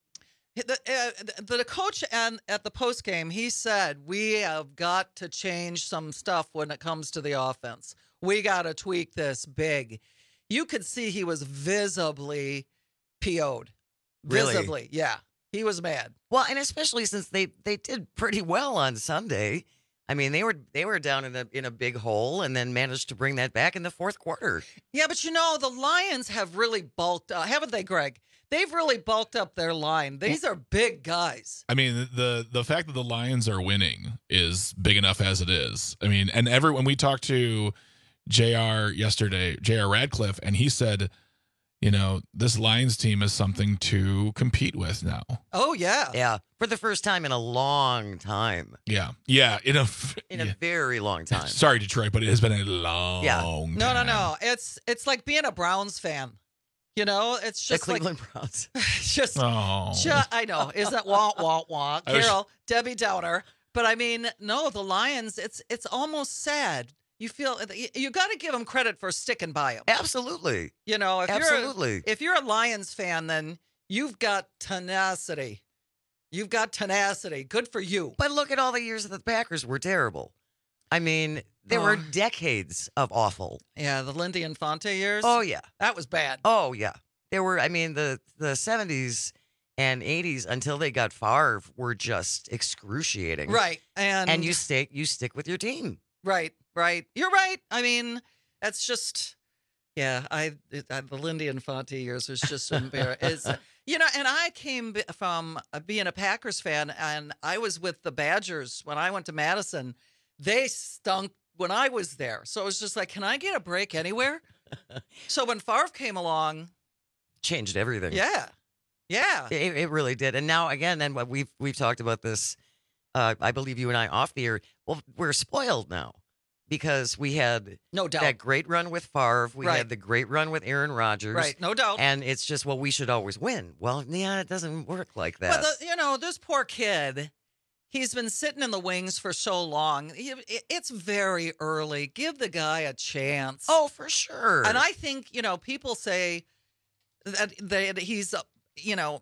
The, uh, the the coach and at the post game, he said we have got to change some stuff when it comes to the offense. We got to tweak this big. You could see he was visibly P O'd. Really? Visibly, yeah. He was mad. Well, and especially since they, they did pretty well on Sunday. I mean, they were they were down in a in a big hole and then managed to bring that back in the fourth quarter. Yeah, but you know, the Lions have really bulked up, haven't they, Greg? They've really bulked up their line. These are big guys. I mean, the the fact that the Lions are winning is big enough as it is. I mean, and every when we talked to J R yesterday, J R Radcliffe, and he said, you know, this Lions team is something to compete with now. Oh, yeah. Yeah. For the first time in a long time. Yeah. Yeah. In a, in a yeah. very long time. Sorry, Detroit, but it has been a long yeah. time. No, no, no. It's it's like being a Browns fan. You know, it's just the Cleveland like, Browns. just, oh. just, I know. Isn't that wah, wah, wah? I was- Carol, Debbie Downer. But I mean, no, the Lions, it's it's almost sad. You feel, you, you got to give them credit for sticking by them. Absolutely. You know, if Absolutely. you're a, if you're a Lions fan, then you've got tenacity. You've got tenacity. Good for you. But look at all the years that the Packers were terrible. I mean, there Oh. were decades of awful. Yeah, the Lindy Infante years. Oh, yeah. That was bad. Oh, yeah. There were, I mean, the, the seventies and eighties until they got Favre were just excruciating. Right. And And you stick you stick with your team. Right, right. You're right. I mean, that's just, yeah, I, it, I the Lindy Infante years was just embarrassing. You know, and I came b- from uh, being a Packers fan, and I was with the Badgers when I went to Madison. They stunk when I was there. So it was just like, can I get a break anywhere? So when Favre came along, Changed everything. yeah, yeah. It, it really did. And now again, and what we've we've talked about this, uh, I believe you and I off the air. Well, we're spoiled now because we had No doubt. that great run with Favre. We Right. had the great run with Aaron Rodgers. Right, no doubt. And it's just, well, we should always win. Well, yeah, it doesn't work like that. But the, you know, this poor kid, he's been sitting in the wings for so long. He- it- It's very early. Give the guy a chance. Oh, for sure. And I think, you know, people say that, that he's, uh, you know,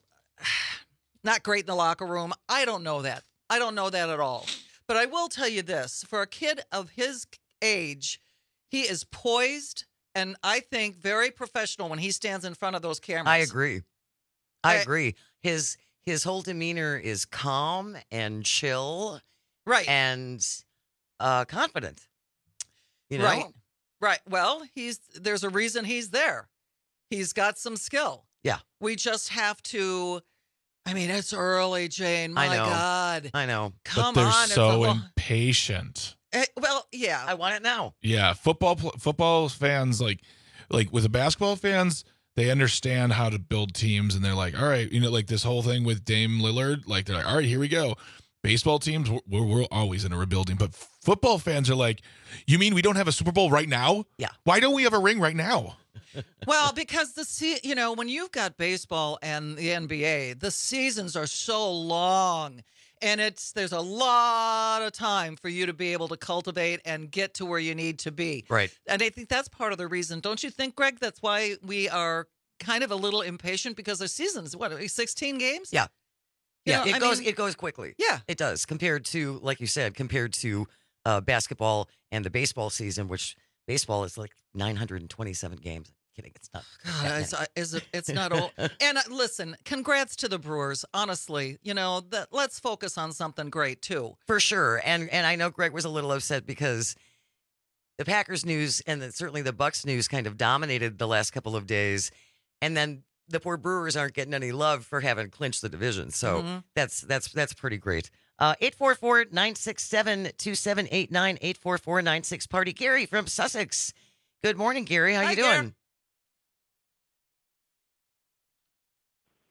not great in the locker room. I don't know that. I don't know that at all. But I will tell you this. For a kid of his age, he is poised and I think very professional when he stands in front of those cameras. I agree. I, I- agree. His his whole demeanor is calm and chill. Right. And uh, confident. You know? Right. Right. Well, he's there's a reason he's there. He's got some skill. Yeah. We just have to. I mean, it's early, Jane. My I know. God. I know. Come but they're on. it's so a lo- impatient. Eh, well, yeah. I want it now. Yeah, football pl- football fans like like with the basketball fans, they understand how to build teams, and they're like, all right, you know, like this whole thing with Dame Lillard, like they're like, all right, here we go. Baseball teams, we're, we're, we're always in a rebuilding, but football fans are like, you mean we don't have a Super Bowl right now? Yeah. Why don't we have a ring right now? Well, because the se- you know, when you've got baseball and the N B A, the seasons are so long. And it's there's a lot of time for you to be able to cultivate and get to where you need to be. Right. And I think that's part of the reason. Don't you think, Greg? That's why we are kind of a little impatient because the season's what, sixteen games? Yeah. You Yeah, know, it I goes mean- it goes quickly. Yeah. It does compared to, like you said, compared to uh, basketball and the baseball season, which baseball is like nine hundred twenty-seven games. Kidding, it's not. God, that it's, many. uh, is it, it's not old. And uh, listen, congrats to the Brewers. Honestly, you know, that let's focus on something great too. For sure. And and I know Greg was a little upset because the Packers news and the, certainly the Bucks news kind of dominated the last couple of days. And then the poor Brewers aren't getting any love for having clinched the division. So Mhm. that's that's that's pretty great. Uh, eight four four, nine six seven, two seven eight nine, eight four four, nine six party. Gary from Sussex. Good morning, Gary. How Hi, you Gary. doing?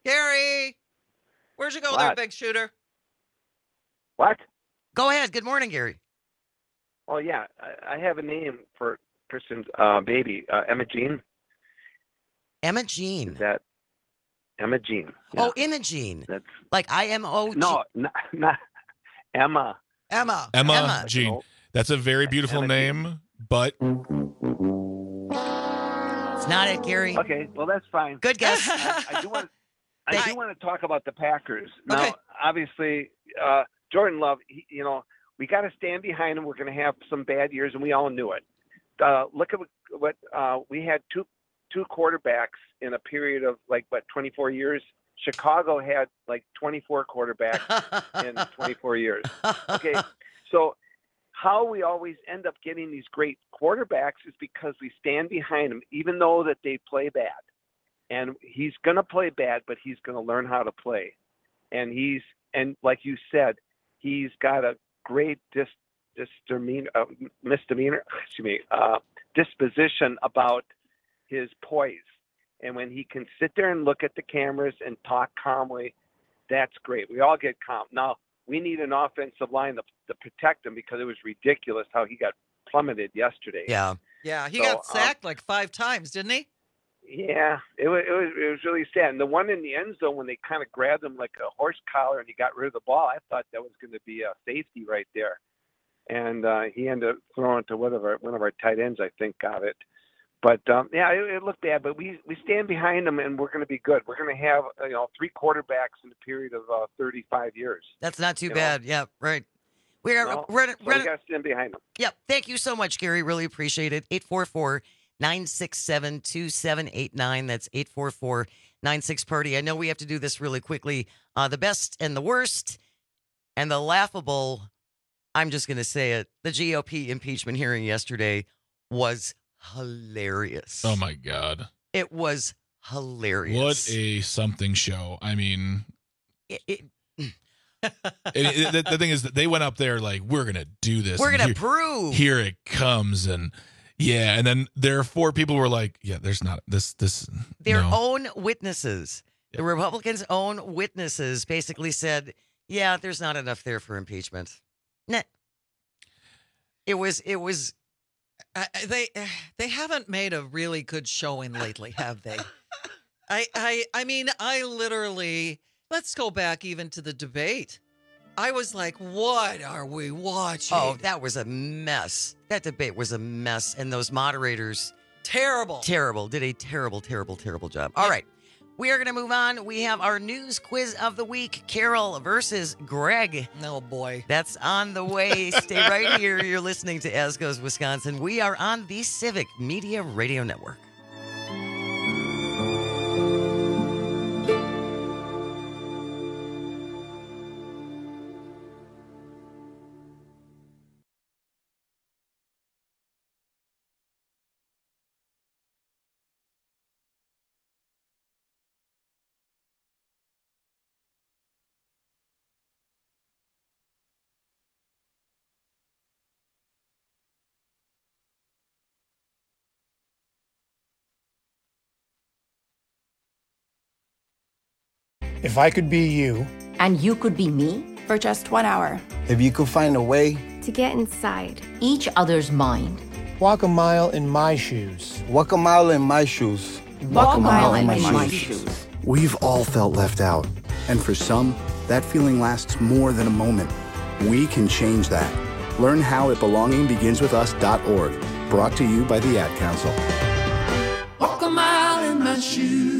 Gary, where'd you go What? there, big shooter? What? Go ahead. Good morning, Gary. Oh, yeah. I, I have a name for Kristen's uh, baby, uh, Emma Jean. Emma Jean. Is that Emma Jean? Oh, Imogene. That's like I M O G. No, not, not Emma. Emma. Emma, Emma. Jean. That's a very beautiful Emma name, but It's not it, Gary. Okay, well that's fine. Good guess. I, I do want. I do want to talk about the Packers now. Okay. Obviously, uh, Jordan Love. He, you know, we got to stand behind him. We're going to have some bad years, and we all knew it. Uh, look at what uh, we had two two quarterbacks in a period of like what twenty-four years. Chicago had like twenty-four quarterbacks in twenty-four years. Okay, so how we always end up getting these great quarterbacks is because we stand behind them, even though that they play bad. And he's going to play bad, but he's going to learn how to play. And he's and like you said, he's got a great dis, misdemeanor, uh, misdemeanor, excuse me, uh, disposition about his poise. And when he can sit there and look at the cameras and talk calmly, that's great. We all get calm. Now, we need an offensive line to, to protect him because it was ridiculous how he got plummeted yesterday. Yeah. Yeah, he So, got sacked like five times, didn't he? Yeah, it was, it was it was really sad. And the one in the end zone when they kind of grabbed him like a horse collar and he got rid of the ball, I thought that was going to be a safety right there. And uh, he ended up throwing it to one of our one of our tight ends, I think, got it. But um, yeah, it, it looked bad. But we we stand behind them, and we're going to be good. We're going to have you know three quarterbacks in a period of uh, thirty-five years. That's not too You bad. Yeah, right. We are No? we're, So we're, we got to stand behind them. Yep. Thank you so much, Gary. Really appreciate it. eight four four, nine six seven, two seven eight nine. That's eight four four, nine six party. I know we have to do this really quickly. Uh, the best and the worst and the laughable, I'm just going to say it. The G O P impeachment hearing yesterday was hilarious. oh my God. It was hilarious. What a something show. I mean, It, it, it, it, the, the thing is that they went up there like, we're going to do this. we're and going to here- prove. Here it comes. And yeah. And then there are four people who were like, yeah, there's not this, this, Their no. own witnesses, the Republicans' own witnesses basically said, yeah, there's not enough there for impeachment. Nah. It was, it was, I, I- they they haven't made a really good showing lately, have they? I I I mean, I literally let's go back even to the debate. I was like, what are we watching? oh, that was a mess. That debate was a mess. And those moderators, terrible. terrible, did a terrible, terrible, terrible job. All right. We are going to move on. We have our news quiz of the week. Carol versus Greg. Oh, boy. That's on the way. Stay right here. You're listening to As Goes Wisconsin. We are on the Civic Media Radio Network. If I could be you, And you could be me for just one hour. If you could find a way To get inside each other's mind. walk a mile in my shoes. Walk a mile in my shoes. Walk a mile in my shoes. We've all felt left out. And for some, that feeling lasts more than a moment. We can change that. Learn how at belonging begins with us dot org. Brought to you by the Ad Council. Walk a mile in my shoes.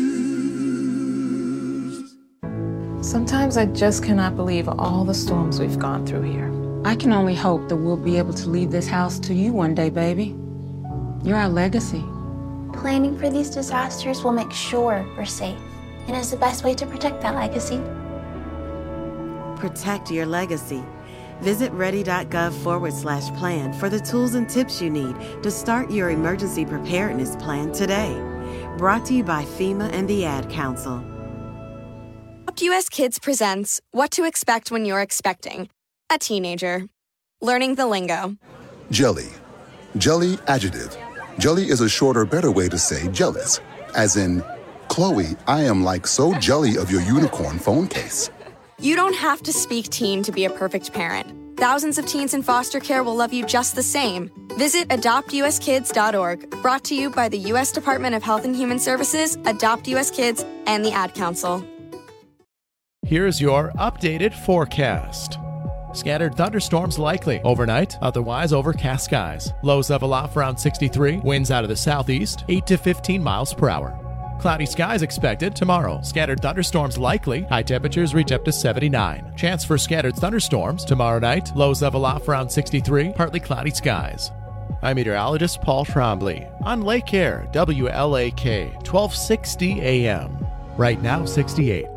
Sometimes I just cannot believe all the storms we've gone through here. I can only hope that we'll be able to leave this house to you one day, baby. You're our legacy. Planning for these disasters will make sure we're safe and is the best way to protect that legacy. Protect your legacy. Visit ready.gov forward slash plan for the tools and tips you need to start your emergency preparedness plan today. Brought to you by FEMA and the Ad Council. U S Kids presents What to Expect When You're Expecting a Teenager. Learning the lingo. Jelly. Jelly adjective. Jelly is a shorter, better way to say jealous, as in Chloe, I am like so jelly of your unicorn phone case. You don't have to speak teen to be a perfect parent. Thousands of teens in foster care will love you just the same. Visit adopt u s kids dot org, brought to you by the U S Department of Health and Human Services, Adopt U S Kids, and the Ad Council. Here's your updated forecast. Scattered thunderstorms likely overnight, otherwise overcast skies. Lows level off around sixty-three, winds out of the southeast, eight to fifteen miles per hour. Cloudy skies expected tomorrow. Scattered thunderstorms likely. High temperatures reach up to seventy-nine. Chance for scattered thunderstorms tomorrow night. Lows level off around sixty-three. Partly cloudy skies. I'm meteorologist Paul Trombley on Lake Air, W L A K, twelve sixty A M. Right now, sixty-eight.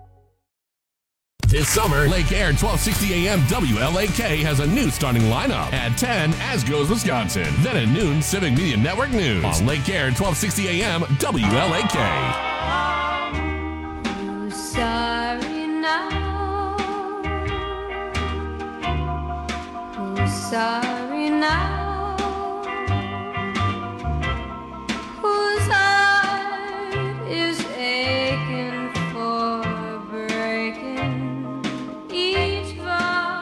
This summer, Lake Air twelve sixty A M W L A K has a new starting lineup. At ten, As Goes Wisconsin. Then at noon, Civic Media Network News. On Lake Air twelve sixty A M W L A K. Who's sorry now? Who's sorry now? Whose heart is aching for breaking each vow?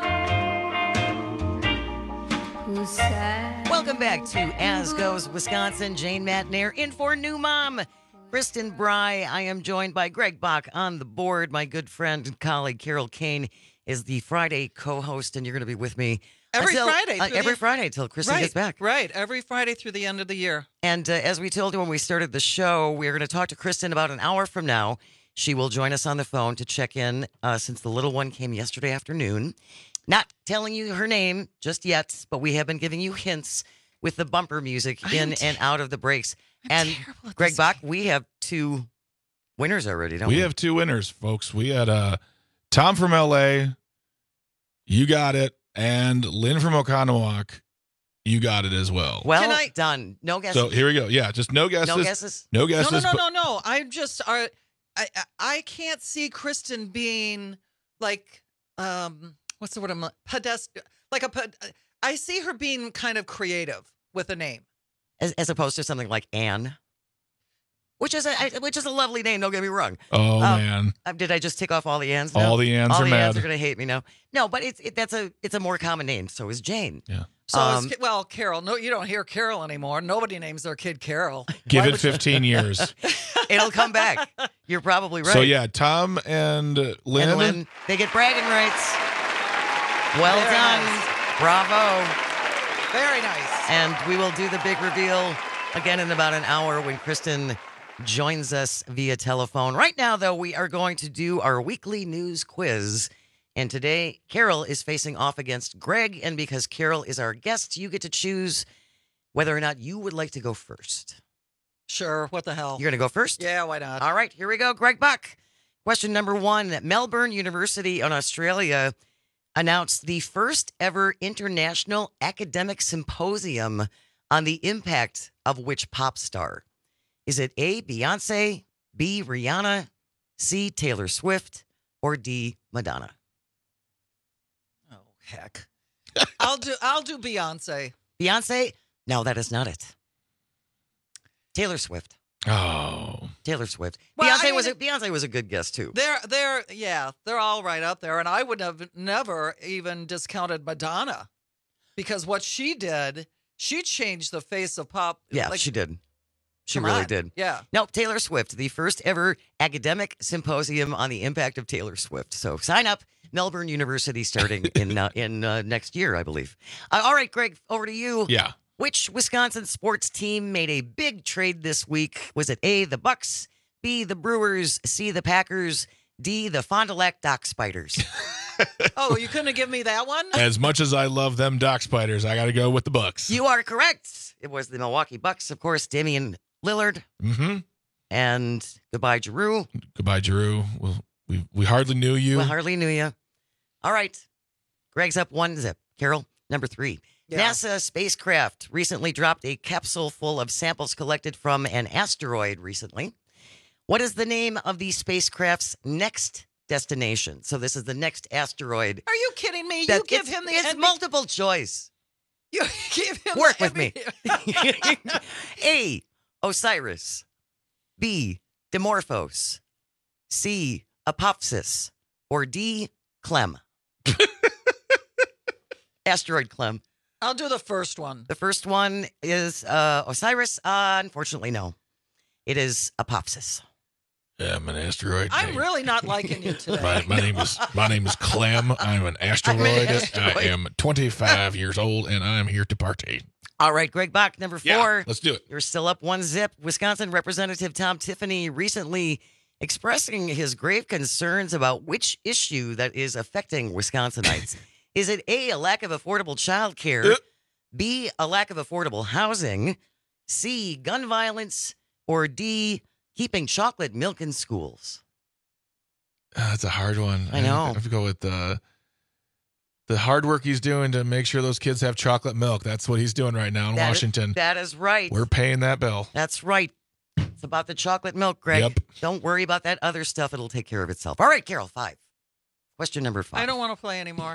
Who's sad? Welcome back to As Goes Wisconsin. Jane Matnair in for new mom, Kristen Bry. I am joined by Greg Bach on the board. My good friend and colleague Carol Kane is the Friday co-host, and you're going to be with me Every until, Friday. Uh, through every the- Friday till Kristen right, gets back. Right, every Friday through the end of the year. And uh, as we told you when we started the show, we're going to talk to Kristen about an hour from now. She will join us on the phone to check in uh, since the little one came yesterday afternoon. Not telling you her name just yet, but we have been giving you hints with the bumper music in te- and out of the breaks. I'm and terrible at Greg this Bach, we have two winners already, don't we? We have two winners, folks. We had uh, Tom from L A. You got it. And Lynn from Oconomowoc. You got it as well. Well Can I- done. No guesses. So here we go. Yeah, just no guesses. No guesses? No No, guesses. no, no, but- no, no. I'm just, uh, I, I, I can't see Kristen being like, um, what's the word? I'm pedest, like a, ped- I see her being kind of creative with a name. As, as opposed to something like Anne, which is a I- which is a lovely name. Don't get me wrong. Oh, Um, man. Uh, did I just tick off all the Anns? now? All the Anns all are the mad. Anns are going to hate me now. No, but it's it, that's a it's a more common name. So is Jane. Yeah. So, Um, is, well, Carol, no, you don't hear Carol anymore. Nobody names their kid Carol. Give Why it would- fifteen years. It'll come back. You're probably right. So, yeah, Tom and uh, Lynn. And Lynn, they get bragging rights. Well Very done. nice. Bravo. Very nice. And we will do the big reveal again in about an hour when Kristen joins us via telephone. Right now, though, we are going to do our weekly news quiz. And today, Carol is facing off against Greg. And because Carol is our guest, you get to choose whether or not you would like to go first. Sure. What the hell? You're going to go first? Yeah, why not? All right, here we go. Greg Buck. Question number one. Melbourne University in Australia announced the first ever international academic symposium on the impact of which pop star? Is it A, Beyonce, B, Rihanna, C, Taylor Swift, or D, Madonna? Oh, heck. I'll do I'll do Beyonce. Beyonce? No, that is not it. Taylor Swift. Oh. Taylor Swift. Well, Beyonce I mean, was a, Beyonce was a good guess too. They're they're yeah, they're all right up there. And I would have never even discounted Madonna. Because what she did, she changed the face of pop. Yeah, like, she did. She come really on. did. Yeah. No, Taylor Swift, the first ever academic symposium on the impact of Taylor Swift. So sign up, Melbourne University, starting in uh, in uh, next year, I believe. Uh, all right, Greg, over to you. Yeah. Which Wisconsin sports team made a big trade this week? Was it A, the Bucks, B, the Brewers, C, the Packers, D, the Fond du Lac Dock Spiders? Oh, you couldn't have given me that one? As much as I love them Dock Spiders, I got to go with the Bucks. You are correct. It was the Milwaukee Bucks, of course, Damian Lillard. Mm-hmm. And goodbye, Giroux. Goodbye, Giroux. Well, we we hardly knew you. We hardly knew you. All right. Greg's up one zip. Carol, number three. Yeah. NASA spacecraft recently dropped a capsule full of samples collected from an asteroid recently. What is the name of the spacecraft's next destination? So this is the next asteroid. Are you kidding me? that You give it's- him the It's N B A multiple choice. You give him Work the with me. N B A A, Osiris. B, Dimorphos, C, Apophis, or D, Clem? Asteroid Clem. I'll do the first one. The first one is uh, Osiris. Uh, unfortunately, no. It is Apophis. Yeah, I'm an asteroid. I'm name. really not liking you today. My, my name is my name is Clem. I'm an asteroid. I'm an asteroid. I am twenty-five years old, and I'm here to partake. All right, Greg Bach, number four. Yeah, let's do it. You're still up one zip. Wisconsin Representative Tom Tiffany recently expressing his grave concerns about which issue that is affecting Wisconsinites. Is it A, a lack of affordable child care, Yep. B, a lack of affordable housing, C, gun violence, or D, keeping chocolate milk in schools? Uh, that's a hard one. I know. I have to go with the the hard work he's doing to make sure those kids have chocolate milk. That's what he's doing right now in That is- Washington. that is right. We're paying that bill. That's right. It's about the chocolate milk, Greg. Yep. Don't worry about that other stuff. It'll take care of itself. All right, Carol, five. Question number five. I don't want to play anymore.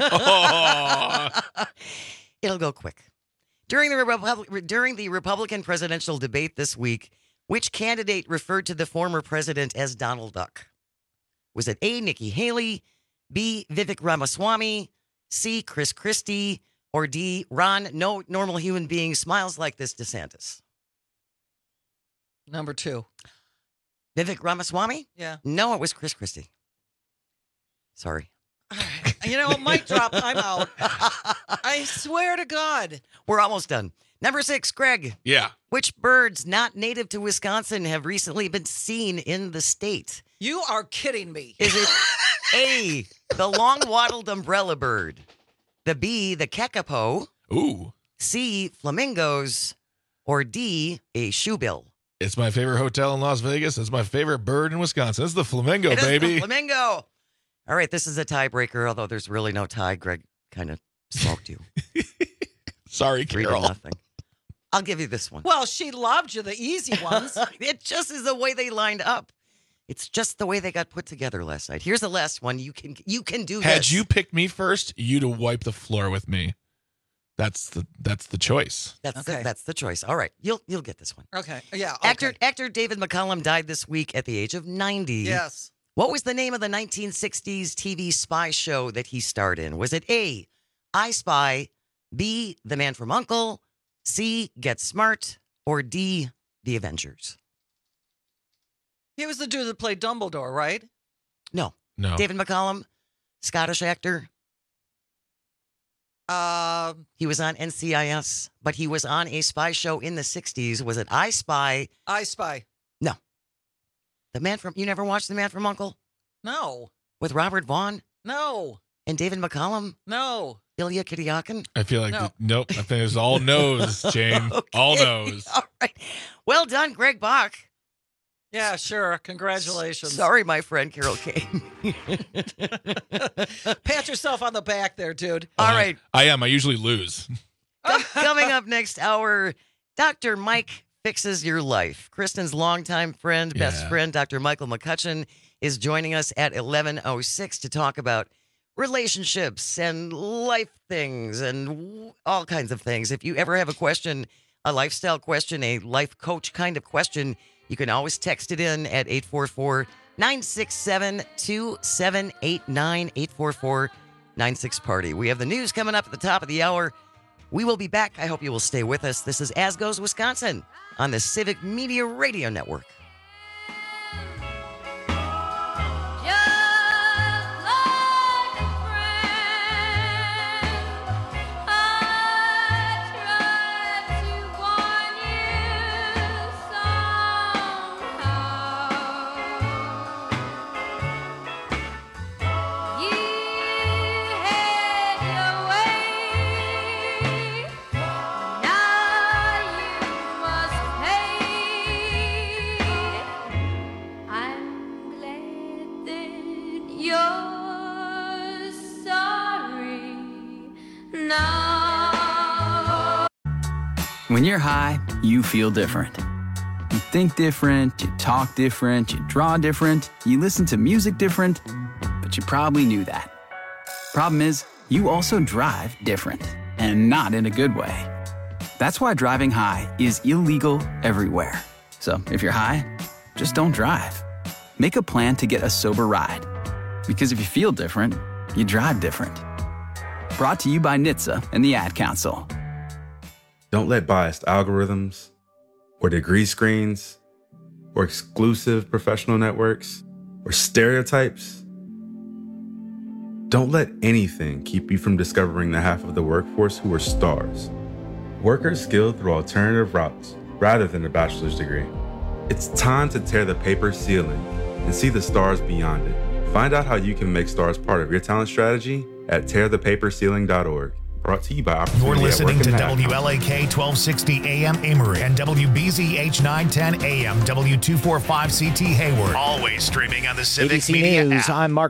It'll go quick. During the Repub- during the Republican presidential debate this week, which candidate referred to the former president as Donald Duck? Was it A, Nikki Haley, B, Vivek Ramaswamy, C, Chris Christie, or D, Ron, no normal human being smiles like this DeSantis? Number two. Vivek Ramaswamy? Yeah. No, it was Chris Christie. Sorry. You know, mic drop. I'm out. I swear to God. We're almost done. Number six, Greg. Yeah. Which birds not native to Wisconsin have recently been seen in the state? You are kidding me. Is it A, the long-wattled umbrella bird, the B, the kakapo, Ooh. C, flamingos, or D, a shoebill? It's my favorite hotel in Las Vegas. It's my favorite bird in Wisconsin. It's the flamingo, It is baby. the flamingo. All right, this is a tiebreaker, although there's really no tie. Greg kind of smoked you. Sorry, Three to Carol. nothing. I'll give you this one. Well, she lobbed you the easy ones. It just is the way they lined up. It's just the way they got put together last night. Here's the last one. You can you can do Had this. you picked me first, you'd have wiped the floor with me. That's the that's the choice. That's Okay. the, that's the choice. All right, you'll you'll get this one. Okay. Yeah. Okay. Actor actor David McCallum died this week at the age of ninety. Yes. What was the name of the nineteen sixties T V spy show that he starred in? Was it A, I Spy, B, The Man from U N C L E, C, Get Smart, or D, The Avengers? He was the dude that played Dumbledore, right? No. No. David McCallum, Scottish actor. Uh, He was on N C I S, but he was on a spy show in the sixties. Was it I Spy? I Spy. No. The Man from, you never watched The Man from U N C L E? No. With Robert Vaughn No. and David McCallum? No. Ilya Kuryakin? I feel like No. the- nope. I think it's all no's, Jane. All no's. All right. Well done, Greg Bach. Yeah, sure. Congratulations. Sorry, my friend Carol Kane. Pat yourself on the back there, dude. All right. I am. I usually lose. Com- Coming up next hour, Doctor Mike Fixes Your Life. Kristen's longtime friend, best Yeah. friend, Doctor Michael McCutcheon, is joining us at eleven oh six to talk about relationships and life things and w- all kinds of things. If you ever have a question, a lifestyle question, a life coach kind of question, you can always text it in at eight four four, nine six seven, two seven eight nine, eight four four, nine six party. We have the news coming up at the top of the hour. We will be back. I hope you will stay with us. This is As Goes Wisconsin on the Civic Media Radio Network. When you're high, you feel different. You think different, you talk different, you draw different, you listen to music different, but you probably knew that. Problem is, you also drive different, and not in a good way. That's why driving high is illegal everywhere. So if you're high, just don't drive. make a plan to get a sober ride. Because if you feel different, you drive different. Brought to you by N H T S A and the Ad Council. Don't let biased algorithms or degree screens or exclusive professional networks or stereotypes. Don't let anything keep you from discovering the half of the workforce who are stars. Workers skilled through alternative routes rather than a bachelor's degree. It's time to tear the paper ceiling and see the stars beyond it. Find out how you can make stars part of your talent strategy at tear the paper ceiling dot org. Brought to you by Opportunity You're listening at to Work W L A K twelve sixty A M Amory and W B Z H nine ten A M W two forty-five C T Hayward. Always streaming on the Civic A B C Media News, app. I'm Mark